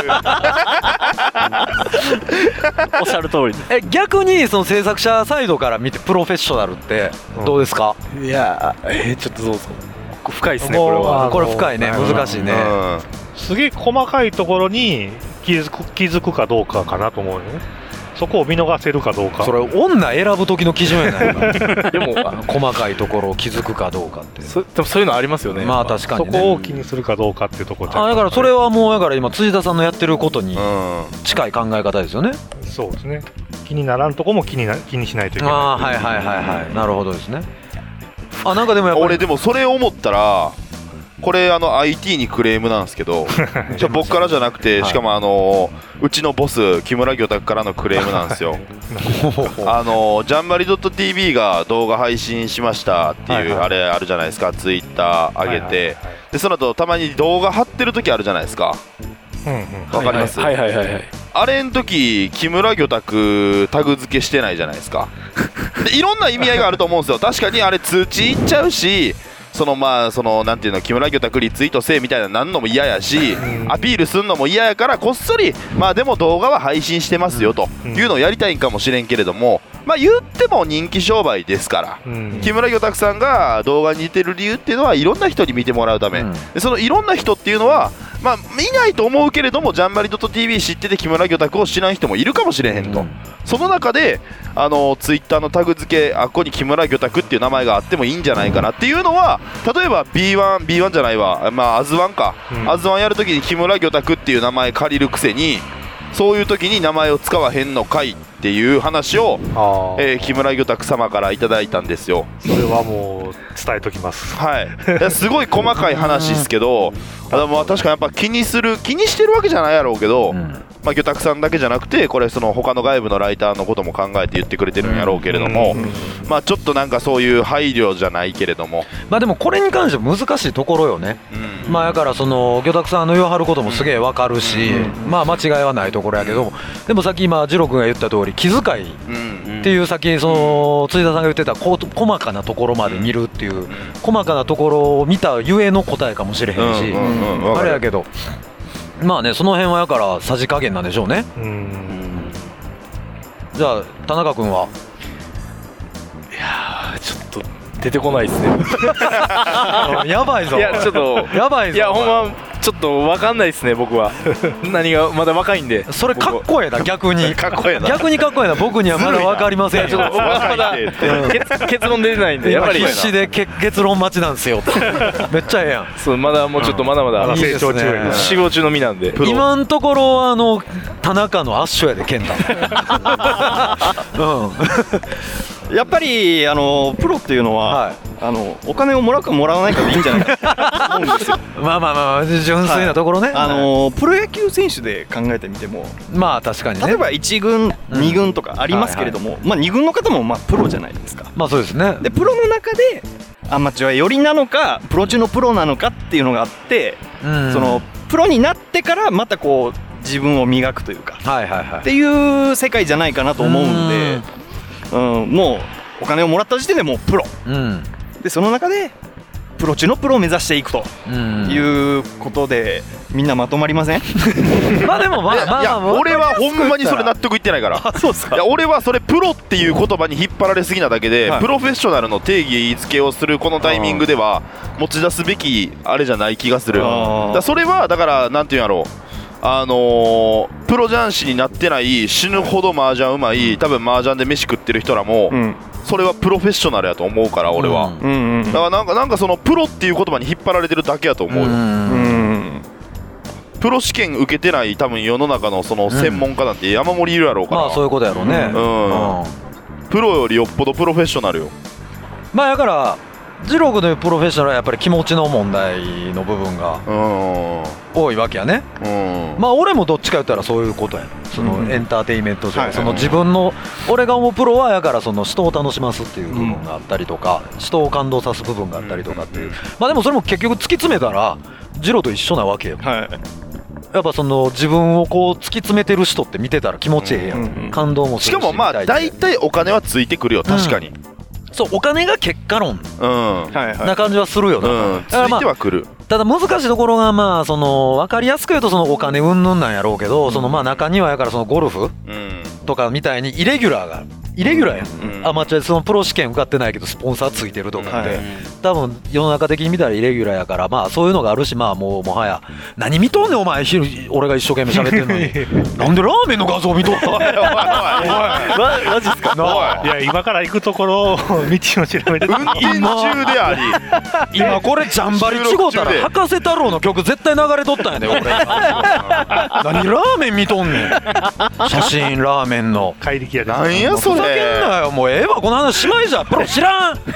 D: る。おっしゃる通りです。
A: え逆にその制作者サイドから見てプロフェッショナルってどうですか。
F: うん、いやえー、ちょっとどうぞ深いですねこれは。
A: これ深いね、難しいね。うん、
E: すげえ細かいところに気づく、気づくかどうかかなと思うよね。そこを見逃せるかどうか。
A: それ女選ぶ時の基準やないか。でも細かいところを気づくかどうかって。
F: そでもそういうのありますよね。
A: まあ確かに、ね、
E: そこを気にするかどうかっていうところ。
A: あだからそれはもうだから今辻田さんのやってることに近い考え方ですよね。
E: うん、そうですね。気にならんとこも気にな気にしないといけない。あ
A: あはいはいはいはい。なるほどですね。あなんかでもやっぱり
B: 俺でもそれを思ったら。これあの アイティー にクレームなんですけどじゃ僕からじゃなくて、しかもあのうちのボス木村魚拓からのクレームなんですよ。あのジャンバリ .tv が動画配信しましたっていうあれあるじゃないですか。ツイッター上げてでその後たまに動画貼ってる時あるじゃないですか。わかります？
F: はいはいはいはい。
B: あれん時木村魚拓タグ付けしてないじゃないですか。でいろんな意味合いがあると思うんですよ。確かにあれ通知いっちゃうし、そのまあそのなんていうの木村魚拓リツイートせえみたいななんのも嫌やし、アピールすんのも嫌やからこっそりまあでも動画は配信してますよというのをやりたいんかもしれんけれども、まあ言っても人気商売ですから、木村魚拓さんが動画に似てる理由っていうのはいろんな人に見てもらうため、でそのいろんな人っていうのはまあ見ないと思うけれどもジャンバリ .tv 知ってて木村魚拓を知らん人もいるかもしれへんと、うん、その中であのツイッターのタグ付けあっこに木村魚拓っていう名前があってもいいんじゃないかなっていうのは、例えば ビーワン ビーワン じゃないわまあアズワンか、うん、アズワンやるときに木村魚拓っていう名前借りるくせにそういう時に名前を使わへんのかいっていう話を、えー、木村魚拓様からいただいたんですよ。
E: それはもう伝えときます。
B: はいすごい細かい話ですけどあでも確かにやっぱ気にする気にしてるわけじゃないやろうけど、うん、まあ、魚拓さんだけじゃなくてこれその他の外部のライターのことも考えて言ってくれてるんやろうけれども、うんうんうん、まあちょっとなんかそういう配慮じゃないけれども、
A: まあでもこれに関しては難しいところよね、うん、まあだからその魚拓さんの言わはることもすげえわかるし、うん、まあ間違いはないところやけど、でもさっき今次郎君が言った通り気遣いっていう先その辻田さんが言ってたこ細かなところまで見るっていう細かなところを見たゆえの答えかもしれへんし、うんうんうん、あれやけどまあねその辺はやからさじ加減なんでしょうね。うん、じゃあ田中君は。
F: いやちょっと出てこないですね
A: やばいぞ。
F: いやちょっと
A: やばいぞ。
F: いやほんまちょっと分かんないですね僕は何がまだ若いんで。
A: それかっこええな逆に
B: かっこええな
A: 逆にかっこええな。僕にはまだ分かりません。
F: ちょっと僕はまだ結, 結論出てないんでやっぱり
A: 必死で結論待ちなんですよめっちゃええやん。
F: そうまだもうちょっとまだまだ、うん、成長中、ね、修行中の身なんで
A: 今のところあの田中の圧勝やで健太
C: うんやっぱりあのプロっていうのは、はい、あのお金をもらうかもらわないかでいいんじゃないかと思うんですよ
A: まあまあまあ純粋なところね、はい、
C: あのプロ野球選手で考えてみても
A: まあ確かにね
C: 例えばいち軍、うん、に軍とかありますけれども、はいはい、まあに軍の方もまあプロじゃないですか。
A: まあそうですね。
C: でプロの中でアマチュア寄りなのかプロ中のプロなのかっていうのがあって、うん、そのプロになってからまたこう自分を磨くというか、はいはいはい、っていう世界じゃないかなと思うんで、うん、もうお金をもらった時点でもうプロ、うん、でその中でプロ中のプロを目指していくということでみんなまとまりません
A: まあでもまあまあ、
B: いや俺はほんまにそれ納得いってないから。
C: あそうですか。
B: いや俺はそれプロっていう言葉に引っ張られすぎなだけで、はい、プロフェッショナルの定義付けをするこのタイミングでは持ち出すべきあれじゃない気がする。だそれはだからなんていうんやろうあのー、プロ雀士になってない死ぬほど麻雀うまい多分麻雀で飯食ってる人らも、うん、それはプロフェッショナルやと思うから俺は、うんうんうん、だからなんかなんかそのプロっていう言葉に引っ張られてるだけやと思うよ、うんうん、プロ試験受けてない多分世の中のその専門家なんて山盛りいるやろうから、
A: まあそういうことやろうね、うん
B: うん、プロよりよっぽどプロフェッショナルよ。
A: まあだからジロー君のプロフェッショナルはやっぱり気持ちの問題の部分が多いわけやね、うん、まあ俺もどっちか言ったらそういうことや、そのエンターテインメント上、うん、その自分の俺が思うプロはやからその人を楽しますっていう部分があったりとか、うん、人を感動さす部分があったりとかっていう、まあでもそれも結局突き詰めたらジローと一緒なわけよ、はい、やっぱその自分をこう突き詰めてる人って見てたら気持ちいいやん、うんうん、感動もするし、
B: しかもまあ大体お金はついてくるよ確かに、うん、
A: そうお金が結果論な感じはするよな、
B: うん、ついてはくる、ま
A: あ、ただ難しいところがまあその分かりやすく言うとそのお金云々なんやろうけど、そのまあ中にはやからそのゴルフとかみたいにイレギュラーがイレギュラーやん、うん、アマチュアでそのプロ試験受かってないけどスポンサーついてるとかって、うん、多分世の中的に見たらイレギュラーやから、まあそういうのがあるし、まあもうもはや何見とんねんお前俺が一生懸命喋ってんのになんでラーメンの画像見とったおいおいおい
E: マジっすか。いや今から行くところを道を調べて
B: 運転中であり
A: 今これジャンバリ違うたら博士太郎の曲絶対流れとったんやで俺何ラーメン見とんねん写真ラーメンの
E: 怪力やで
B: なんやそれ
A: ふざけんなよもうええわこの話しまいじゃプロ知らん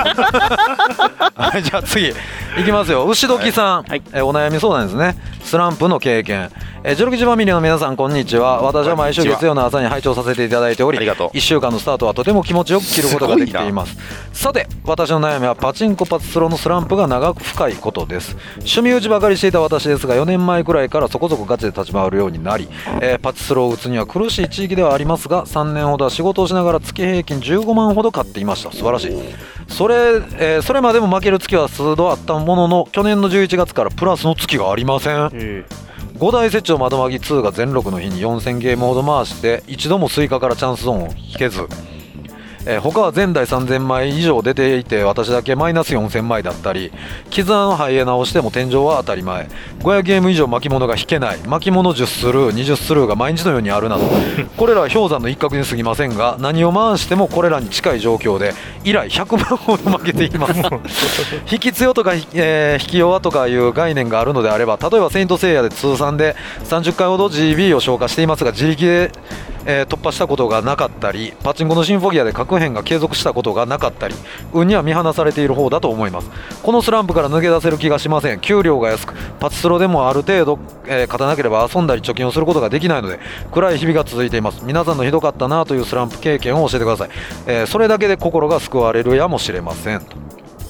A: はいじゃあ次いきますよ。牛時さん、はい、えお悩み相談ですね。スランプの経験、えジョルキジファミリーの皆さんこんにちは。私は毎週月曜の朝に拝聴させていただいており、いっしゅうかんのスタートはとても気持ちよく切ることができています。さて私の悩みはパチンコパチスロのスランプが長く深いことです。趣味打ちばかりしていた私ですがよねんまえくらいからそこそこガチで立ち回るようになり、えー、パチスロを打つには苦しい地域ではありますがさんねんほどは仕事をしながら月平均じゅうごまんほど買っていました。素晴らしい。それ、えー、それまでも負ける月は数度あったものの去年のじゅういちがつからプラスの月がありません、えー、ごだい設置窓マギツーが全ろくの日によんせんゲームほど回して一度もスイカからチャンスゾーンを引けず、えー、他は前代さんぜんまい以上出ていて私だけマイナスよんせんまいだったり、傷穴のハイエナをしても天井は当たり前、ごひゃくゲーム以上巻物が引けない、巻物じゅっスルーにじゅっスルーが毎日のようにあるなどこれらは氷山の一角に過ぎませんが何を回してもこれらに近い状況で以来ひゃくまんほど負けています引き強とか、えー、引き弱とかいう概念があるのであれば、例えばセイントセイヤで通算でさんじゅっかいほど ジービー を消化していますが自力でえー、突破したことがなかったり、パチンコのシンフォギアで核変が継続したことがなかったり、運には見放されている方だと思います。このスランプから抜け出せる気がしません。給料が安くパチスロでもある程度、えー、勝たなければ遊んだり貯金をすることができないので暗い日々が続いています。皆さんのひどかったなというスランプ経験を教えてください、えー、それだけで心が救われるやもしれませんと。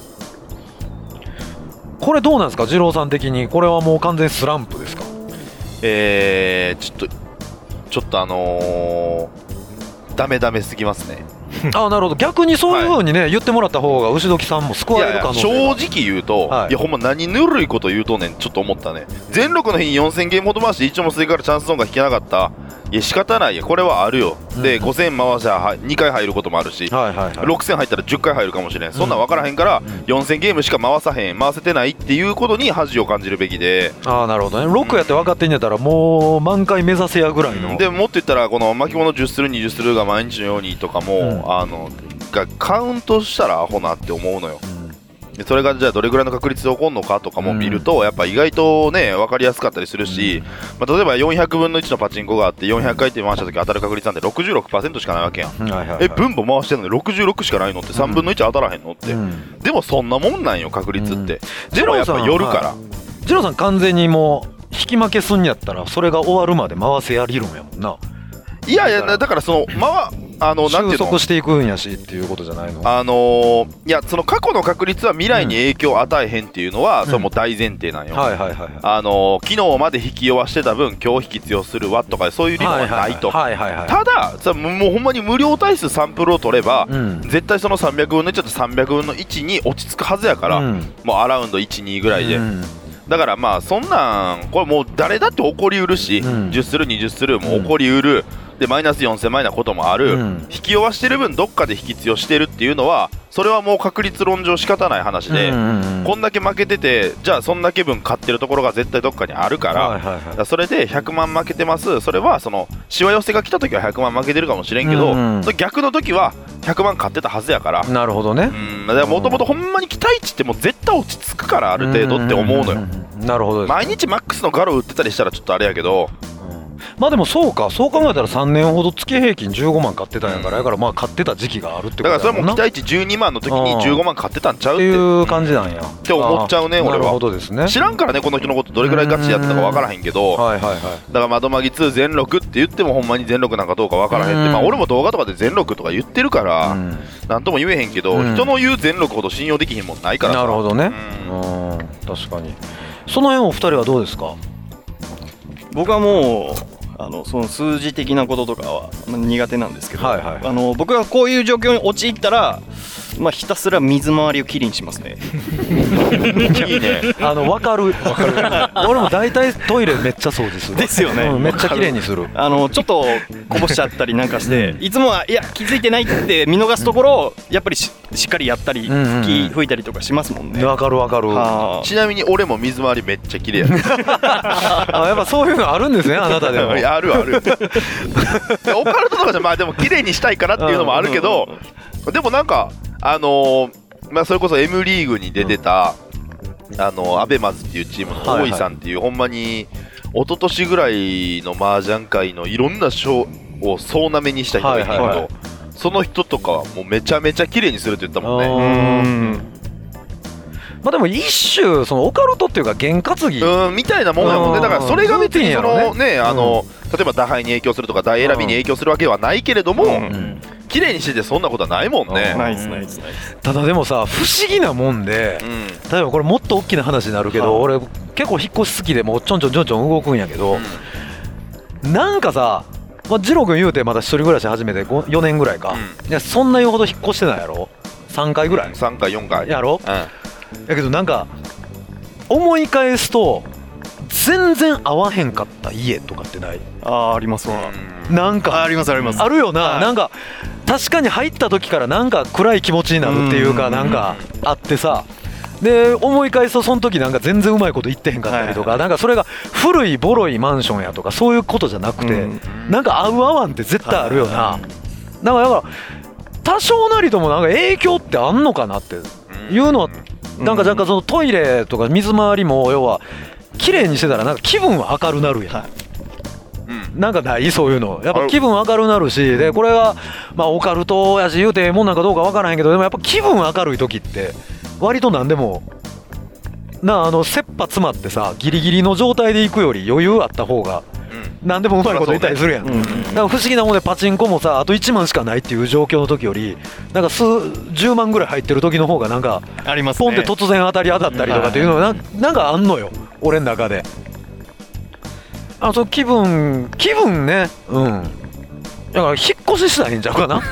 A: これどうなんですか二郎さん的に。これはもう完全にスランプですか。
B: えー、ちょっとちょっとあのー、ダメダメすぎますね
A: あなるほど。逆にそういう風にね、はい、言ってもらった方が牛時さんも救われる可能性が。
B: いやいや正直言うと、はい、いやほんま何ぬるいこと言うとんねんちょっと思ったね。全ろくの日によんせんゲームほど回して一丁も追加からチャンスゾーンが引けなかった。いや仕方ないよこれはあるよ、うん、でごせん回したらにかい入ることもあるし、はいはいはい、ろくせん入ったらじゅっかい入るかもしれん、うん、そんなん分からへんから、うん、よんせんゲームしか回さへん回せてないっていうことに恥を感じるべきで。
A: ああなるほどね。ろくやって分かってんやったらもう満開目指せやぐらいの、
B: うん、でももっと言ったらこの巻物じゅっスルーにじゅっスルーが毎日のようにとかも、うん、あのがカウントしたらアホなって思うのよ、うん、でそれがじゃあどれぐらいの確率で起こるのかとかも見ると、うん、やっぱ意外とね分かりやすかったりするし、うんまあ、例えばよんひゃくぶんのいちのパチンコがあってよんひゃくかい転回した時当たる確率なんて ろくじゅうろくパーセント しかないわけやん、はいはいはい、え分母回してるのにろくじゅうろくしかないのってさんぶんのいち当たらへんのって、うん、でもそんなもんなんよ確率って、うん、でもやっぱ寄るから。
A: ジローさん完全にもう引き負けすんやったらそれが終わるまで回せや理論やもんな。
B: いやいやだからその回あのなんていうの
A: 収束していくんやしっていうことじゃないの。
B: あのー、いやその過去の確率は未来に影響を与えへんっていうのは、うん、それも大前提なんよ、はいはいはいはい、あのー、昨日まで引き弱してた分今日引き強するわとかそういう理論はないと。ただそれもうほんまに無料対数サンプルを取れば、うん、絶対そのさんびゃくぶんのいちだとさんびゃくぶんのいちに落ち着くはずやから、うん、もうアラウンドいち、にぐらいで、うんだからまあそんなんこれもう誰だって起こりうるし、うん、じゅっスルーにじゅっスルーも起こりうる、 でマイナスよんせんまん円なこともある、うん、引き弱してる分どっかで引き強してるっていうのはそれはもう確率論上仕方ない話で、うんうんうん、こんだけ負けててじゃあそんだけ分勝ってるところが絶対どっかにあるから、はいはいはい、だそれでひゃくまん負けてます。それはそのしわ寄せが来た時はひゃくまん負けてるかもしれんけど、うんうん、それ逆の時はひゃくまん勝ってたはずやから。
A: なるほどね。
B: もともとほんまに期待値ってもう絶対落ち着くからある程度って思うのよ。
A: なるほどです。
B: 毎日マックスのガロ売ってたりしたらちょっとあれやけど、
A: まあでもそうか、そう考えたらさんねんほど月平均じゅうごまん買ってたんやから、だからまあ買ってた時期があるってこと
B: だからそれも期待値じゅうにまんの時にじゅうごまん買ってたんちゃうって
A: いう感じなんや
B: って思っちゃうね俺は。
A: なるほどですね。
B: 知らんからねこの人のことどれぐらいガチやったか分からへんけど、はいはいはい、だから窓マギツー全録って言ってもほんまに全録なんかどうか分からへんって、まあ俺も動画とかで全録とか言ってるからなんとも言えへんけど、人の言う全録ほど信用できひんもんないからさ。
A: なるほどね。うん、確かに。その辺お二人はどうですか？
C: 僕はもうあのその数字的なこととかは苦手なんですけど、はいはい、あの僕がこういう状況に陥ったら、まあ、ひたすら水回りをきれいにしますね。
B: いいね。
A: あの分かる分かる。俺も大体トイレめっちゃ掃除する。
C: ですよね、
A: うん、めっちゃきれいにする。
C: あのちょっとこぼしちゃったりなんかしていつもはいや気づいてないって見逃すところをやっぱり し, しっかりやったり、うんうんうん、気吹いたりとかしますもんね。
A: 分かる分かる。
B: ちなみに俺も水回りめっちゃきれいや。
A: あ、やっぱそういうのあるんですねあなたでも。
B: あるある。オカルトとかじゃまあでも綺麗にしたいからっていうのもあるけど、でもなんかあのー、まあそれこそ M リーグに出てた、うん、あのアベマズっていうチームの大井さんっていう、はいはい、ほんまに一昨年ぐらいの麻雀界のいろんな賞を総なめにした人がいるんだけど、はいはいはい、その人とかはもうめちゃめちゃ綺麗にするって言ったもんね。うん、
A: まあでも一種そのオカルトっていうか験担ぎ
B: うんみたいなもんやもんね。だからそれが別にそのね、あの例えば打敗に影響するとか台選びに影響するわけはないけれども、うんうん、綺麗にしててそんなことはないもんね。
C: ナイスナイスナイス。
A: ただでもさ不思議なもんで、うん、例えばこれもっと大きな話になるけど、俺結構引っ越し好きでもうちょんちょんちょんちょん動くんやけど、うん、なんかさ、まあ、ジロー君言うてまだ一人暮らし始めてよねんぐらいか、うん、いやそんな言うほど引っ越してないやろ。さんかいぐらい、
B: さんかいよんかい
A: やろ、うん、やけどなんか思い返すと全然合わへんかった家とかってない？
C: あーありますわ。
A: なんか
C: ありますあります。
A: あるよな、はい、なんか確かに入った時からなんか暗い気持ちになるっていうかなんかあってさ、で思い返すとその時なんか全然うまいこと言ってへんかったりとか、なんかそれが古いボロいマンションやとかそういうことじゃなくて、なんか合う合わんって絶対あるよな。だからだから多少なりともなんか影響ってあんのかなっていうのはなんか若干そのトイレとか水回りも要は綺麗にしてたらなんか気分は明るなるやん、はい、なんかないそういうのやっぱ気分明るなるし、でこれがまあオカルトやし言うてもんなんかどうか分からへんけど、でもやっぱ気分明るい時って割と何でもなあの切羽詰まってさギリギリの状態で行くより余裕あった方が何でもうまいこと言ったりするやん、うん、だから不思議なもんでパチンコもさあといちまんしかないっていう状況の時よりなんか数十万ぐらい入ってる時の方がなんか
C: ありますね、
A: ポンって突然当たり当たったりとかっていうのが な, なんかあんのよ俺の中で。あその気分気分ね、うんだから引っ越ししたらいいんちゃうかな、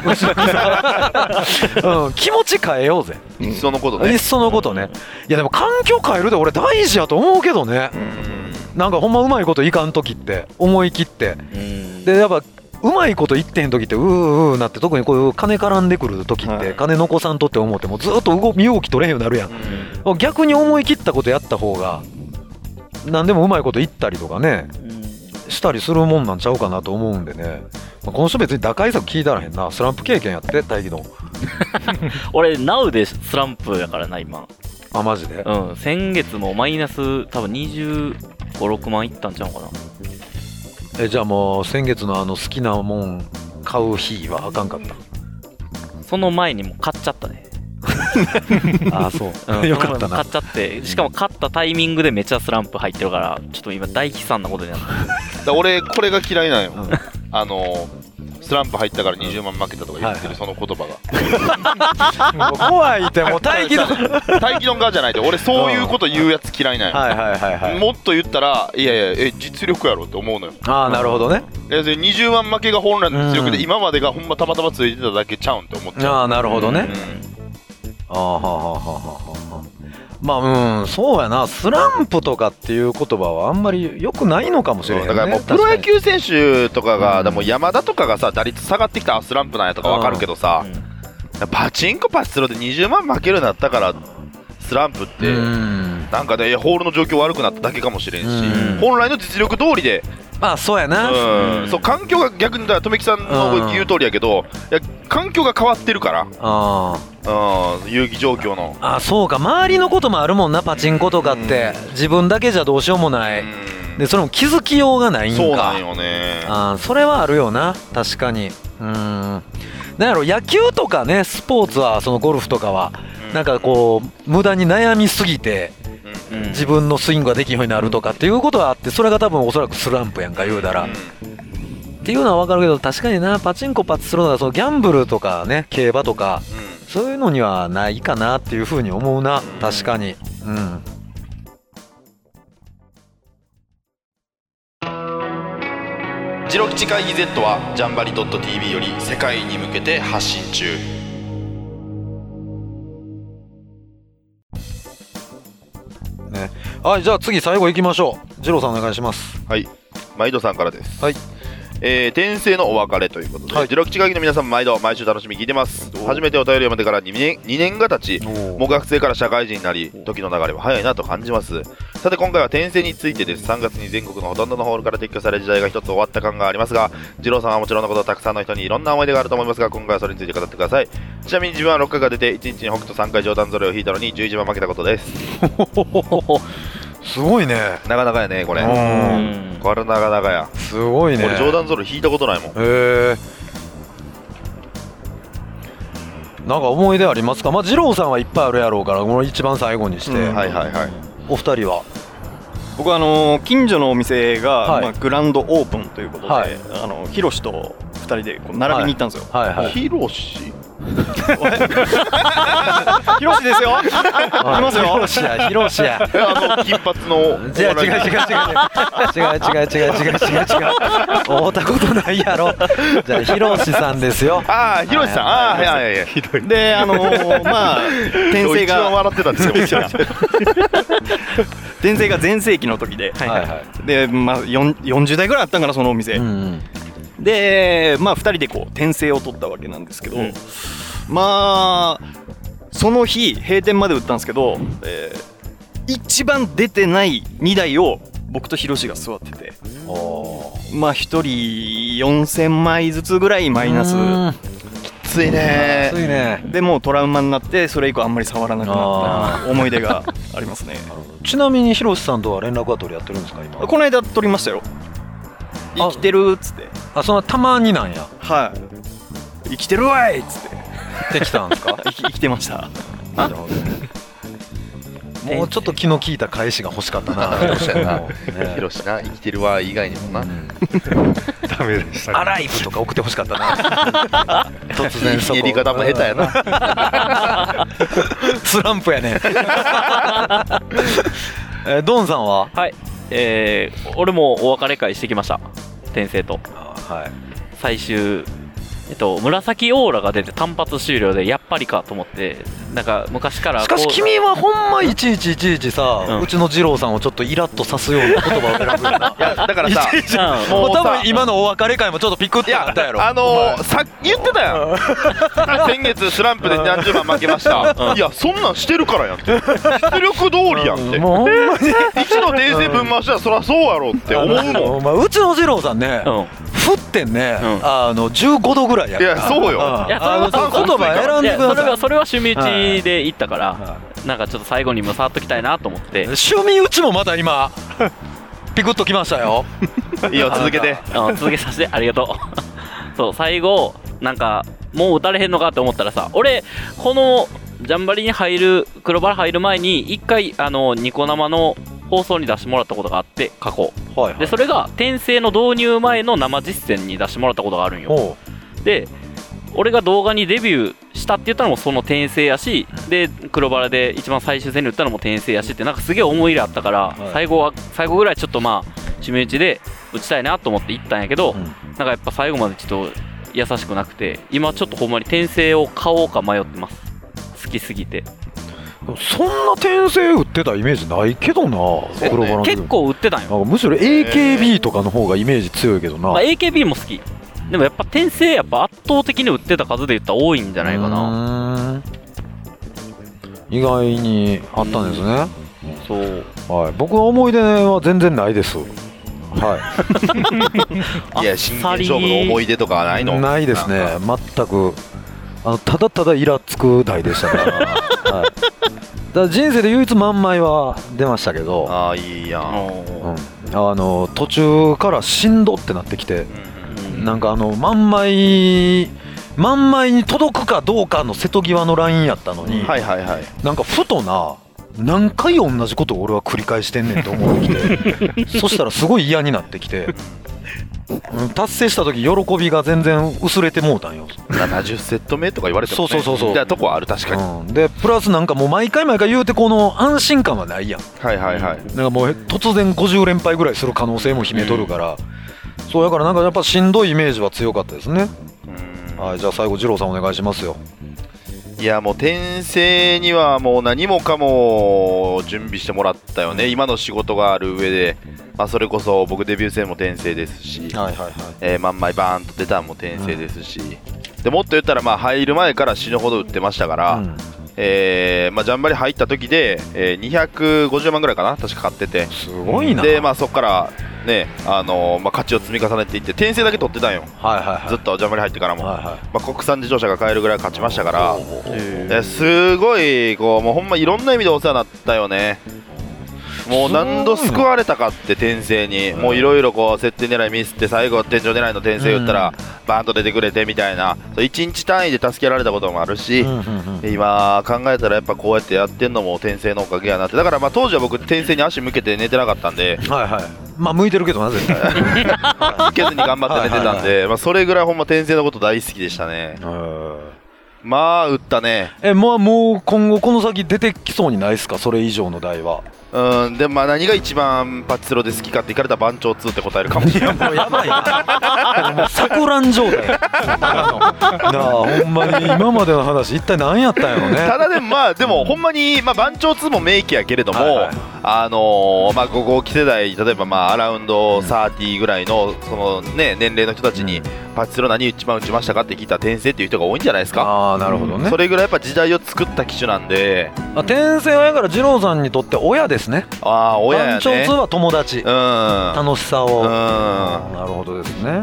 A: うん、気持ち変えようぜ
B: いっそのことね。
A: いっそのことね。いやでも環境変えるで俺大事やと思うけどね、うん、なんかほんまうまいこといかん時って思い切って、うん、でやっぱうまいこと言ってへん時ってうーうーなって、特にこういう金絡んでくる時って、はい、金残さんとって思ってもずっと動身動き取れへんようになるやん、うん、逆に思い切ったことやった方が何でもうまいこと言ったりとかね、うん、したりするもんなんちゃうかなと思うんでね、まあ、この人別に打開策聞いたらへんな。スランプ経験やって大義の
D: 俺ナウでスランプやからな今。
A: あマジで？
D: うん先月もマイナス多分にじゅうご、ろくまんいったんちゃうかな。
A: えじゃあもう先月のあの好きなもん買う日はあかんかった？
D: その前にも買っちゃったね
A: ああそう、うん、よかったな。
D: 買っちゃって、しかも買ったタイミングでめっちゃスランプ入ってるからちょっと今大悲惨なことになって
B: だ俺これが嫌いなんよ、うん、あのスランプ入ったからにじゅうまん負けたとか言ってる、はいはい、その言葉が
A: 怖いってもう大気の
B: 大気の側じゃないで俺そういうこと言うやつ嫌いなんよ、はいはいはいはい、もっと言ったらいやいやえ実力やろって思うのよ。
A: ああなるほどね。
B: にじゅうまん負けが本来の実力で、うん、今までがほんまたまたまついてただけちゃうんって思っちゃう。
A: ああなるほどね、うん、ああはははははまあうんそうやな、スランプとかっていう言葉はあんまり良くないのかもしれない、ね、
B: だからもうプロ野球選手とかが、うん、でも山田とかがさ打率下がってきたスランプなんやとか分かるけどさ、うん、パチンコパチスロでにじゅうまん負けるようになったからスランプって、うん、なんかねホールの状況悪くなっただけかもしれんし、うん、本来の実力通りで
A: まあそうやな、
B: うん、そう環境が逆にだとめきさんの言う通りやけど、いや環境が変わってるから、ああ遊戯状況の
A: あそうか周りのこともあるもんなパチンコとかって、うん、自分だけじゃどうしようもない、うん、でそれも気づきようがないんか。
B: そうなんよね。
A: あそれはあるよな確かに。うんなんやろ野球とかねスポーツはそのゴルフとかは、うん、なんかこう無駄に悩みすぎてうん、自分のスイングができんようになるとかっていうことはあって、それが多分おそらくスランプやんか言うたら、うん、っていうのは分かるけど確かになパチンコパチするのがそのギャンブルとかね競馬とか、うん、そういうのにはないかなっていうふうに思うな、うん、確かに。うん
B: ジロ吉会議 Z はジャンバリ .tv より世界に向けて発信中。
A: ね、はいじゃあ次最後いきましょう。二郎さんお願いします。
B: はい毎度さんからです。
A: はい
B: えー、転生のお別れということで、はい、ジロ吉会議の皆さん毎度毎週楽しみに聞いてます。初めてお便りを読んでからにねん、にねんが経ちもう学生から社会人になり時の流れは早いなと感じます。さて今回は転生についてです。さんがつに全国のほとんどのホールから撤去される時代が一つ終わった感がありますが、二郎さんはもちろんのことたくさんの人にいろんな思い出があると思いますが、今回はそれについて語ってください。ちなみに自分はろっかいが出ていちにちに北斗さんかい上段揃えを引いたのにじゅういちばん負けたことです。
A: すごいね。
B: なかなかやねこれ。うんこれなかなかや。
A: すごいね。
B: これ上段揃い引いたことないもん。へ
A: え。なんか思い出ありますか。まあ二郎さんはいっぱいあるやろうから、この一番最後にして、うん、
B: はいはいはい。
A: お二人は。
C: 僕はあのー、近所のお店が、はいまあ、グランドオープンということで、はい、あのヒロシとふたりでこう並びに行ったんですよ。
B: はいはいはい、ヒロシ
C: ヒロシですよ。いますよ。
A: ヒロシやヒロシや。
B: あの金髪の。
A: じゃあ違う違う違う違う違う違う違う違う違う違う違う。会ったことないやろ。じゃあヒロシさんですよ。
B: ああヒロシさん。ああいやいやひどい。
C: であのー、まあ転生が
B: 一番笑ってたんですよ。
C: 転生が全盛期の時で、はいはいはい、でまあよんじゅうだいぐらいあったんかなそのお店。うんうんでまあふたりでこう転生を取ったわけなんですけど、うん、まあその日閉店まで売ったんですけど、えー、一番出てないにだいを僕とヒロシが座ってて、まあひとりよんせんまいずつぐらいマイナス。
B: きついね。
A: きついね。
C: でもうトラウマになってそれ以降あんまり触らなくなった思い出がありますね。
A: ちなみにヒロシさんとは連絡は取り合ってるんですか今。
C: この間取りましたよ。生きてるっつって。
A: あそんなたまになんや。
C: はい生きてるわいっつって
A: できたんですか。
C: 生き、生きてました。なるほど
A: もうちょっと気の利いた返しが欲しかったな。
B: ヒロシなヒロシな生きてるわ以外にもな、うん、
E: ダメでしたね。
A: アライブとか送って欲しかったな。突然そこ
B: やり方も下手やな。
A: スランプやね。えー、ドンさんは。
D: はいえー、俺もお別れ会してきました転生と。はい、最終、えっと、紫オーラが出て単発終了でやっぱりかと思って、なんか昔から
A: しかし君はほんまいちいちいちいちさ、うん、うちの二郎さんをちょっとイラッとさすような言葉を選ぶよな。
B: いやだからさいちいち
A: もう多分今のお別れ会もちょっとピクッとなったやろ。
B: あのー、さっき言ってたやん。先月スランプで何十万負けました、うん、いやそんなんしてるからやんって実力通りやんって、うん、もうほんまに一の訂正分回したらそりゃそうやろって思うもん。
A: まあ、うちの二郎さんね、うん降ってんね、うん、あのじゅうごどぐらいやから。
B: いやそうよ。
D: いやそれは
A: 言葉選んでください。
D: それはそれは趣味打ちで行ったから、はい、なんかちょっと最後にも触っときたいなと思って。
A: 趣味打ちもまた今ピクッときましたよ。
B: いいよ続けて。
D: 続けさせてありがとう。そう最後なんかもう打たれへんのかって思ったらさ、俺このジャンバリに入る黒バラ入る前に一回あのニコ生の放送に出してもらったことがあって過去、はいはい、でそれが転生の導入前の生実践に出してもらったことがあるんよ。で俺が動画にデビューしたって言ったのもその転生やし、で黒バラで一番最終戦に打ったのも転生やしって、なんかすげえ思い入れあったから、はい、最後は最後ぐらいちょっとまあ締め打ちで打ちたいなと思って行ったんやけど、うん、なんかやっぱ最後までちょっと優しくなくて、今ちょっとほんまに転生を買おうか迷ってます。好きすぎて。
A: そんな転生打ってたイメージないけどな、
D: ね、黒バラ結構打ってたんよ。
A: むしろ エーケービー とかの方がイメージ強いけどな、
D: まあ、エーケービー も好き。でもやっぱ転生やっぱ圧倒的に打ってた数で言ったら多いんじゃないかな。
A: 意外にあったんですね、
D: うん、
A: そう、はい、僕は思い出は全然ないです。はい。
B: いや、真剣勝負の思い出とかはないの？
A: ないですね、全く。あのただただイラつく台でしたから、はい、だから人生で唯一万枚は出ましたけど、
B: ああいいやん、
A: うん、あの途中からしんどってなってきて、うん、なんかあの万枚万枚に届くかどうかの瀬戸際のラインやったのに、
B: はいはいはい、
A: なんかふとな何回同じことを俺は繰り返してんねんと思ってきてそしたらすごい嫌になってきて、達成した時喜びが全然薄れてもうたんよ。
B: ななじゅうセット目とか言われてもね、
A: そうそうそうそう、
B: とこはある、確かに、
A: うん、でプラスなんかもう毎回毎回言うてこの安心感はないやん。
B: はいはいはい、
A: なんかもう突然ごじゅう連敗ぐらいする可能性も秘めとるから、うん、そうだからなんかやっぱしんどいイメージは強かったですね。うん、はい、じゃあ最後二郎さんお願いしますよ。
B: いやもう転生にはもう何もかも準備してもらったよね、今の仕事がある上で、まあ、それこそ僕デビュー戦も転生ですし、はいはいはい、えー、万枚バーンと出たんも転生ですし、うん、でもっと言ったらまあ入る前から死ぬほど打ってましたから、うん、えーまあ、ジャンバリ入った時で、えー、にひゃくごじゅうまんぐらいかな確か買ってて、
A: すごいな。
B: で、まあ、そこからね、あのーまあ、勝ちを積み重ねていって転生だけ取ってたんよ、はいはいはい、ずっとジャンバリ入ってからも、はいはい、まあ、国産自動車が買えるぐらい勝ちましたから、えすごいこうもうほんまいろんな意味でお世話になったよね。もう何度救われたかって転生に、もういろいろこう設定狙いミスって最後天井狙いの転生打ったらバーンと出てくれてみたいな、いちにち単位で助けられたこともあるし、今考えたらやっぱこうやってやってんのも転生のおかげやなって。だからまあ当時は僕転生に足向けて寝てなかったんで、
A: はいはい、まあ向いてるけどな絶対
B: つけずに頑張って寝てたんで、まあそれぐらいほんま転生のこと大好きでしたね。まあ打ったね。
A: え、まあもう今後この先出てきそうにないですか、それ以上の台は。
B: うん、でもまあ何が一番パチスロで好きかって聞かれたら番長ツーって答えるかもしれない。いやもうやばいな
A: 錯乱状態なあ、ほんまに今までの話一体何やったんやろね。
B: ただでもまあでもほんまに、まあ、番長ツーも名機やけれども、はいはい、あのー、まあご号機世代、例えばまあアラウンドさんじゅうぐらいのそのね年齢の人たちにパチスロ何一番打ちましたかって聞いたら転生っていう人が多いんじゃないですか。
A: ああ、なるほどね。
B: それぐらいやっぱ時代を作った機種なんで、
A: あ、転生はやから二郎さんにとって親ですね。
B: ああ、親やね。
A: 番長ツーは友達、うん、楽しさを、うん、なるほどですね。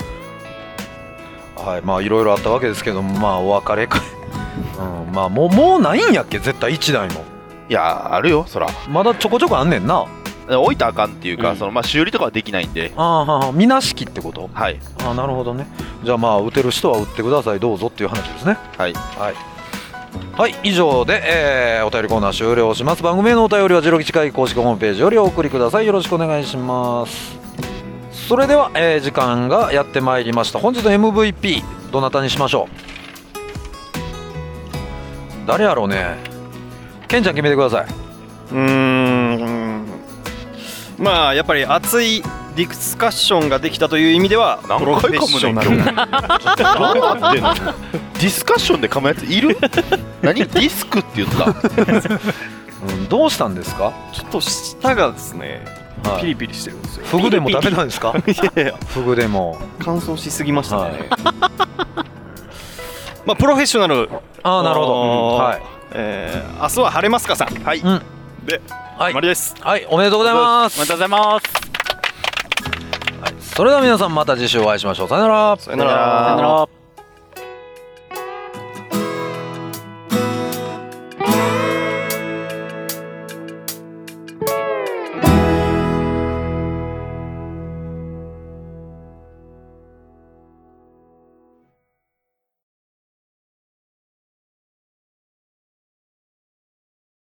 A: はい、まあいろいろあったわけですけども、まあお別れ会、うん、まあもうもうないんやっけ絶対いちだいも。
B: いやあるよそら。
A: まだちょこちょこあんねんな。
B: 置いたらあかんっていうか、うん、そのまあ修理とかはできないんで。
A: ああ、みなしきってこと。
B: はい。
A: ああ、なるほどね。じゃあまあ打てる人は打ってくださいどうぞっていう話ですね。
B: はい
A: はいはい、以上で、えー、お便りコーナー終了します。番組へのお便りはジロ吉会公式ホームページよりお送りください。よろしくお願いします。それでは、えー、時間がやってまいりました。本日の エムブイピー どなたにしましょう。誰やろうね。ケンちゃん決めてください。
C: うーん、まあやっぱり熱いディスカッションができたという意味ではプロフェッショナル。どう
B: なってんの？ディスカッションで噛むやついる？何？ディスクって言った、
A: うん、どうしたんですか？
C: ちょっと舌がですね、はい、ピリピリしてるんですよ。
A: フグでもダメなんですか？いやいや、フグでも
C: 乾燥しすぎましたね、はい、まあプロフェッショナル。
A: ああ、なるほど、うん、はい、
C: えー、明日は晴れますかさん。はい、うん、で、はい、決まりです。
A: はい、おめでとうございます。
D: おめでとうございます。
A: はい、それでは皆さんまた次週お会いしましょう。さよなら。
C: さよなら。さよなら。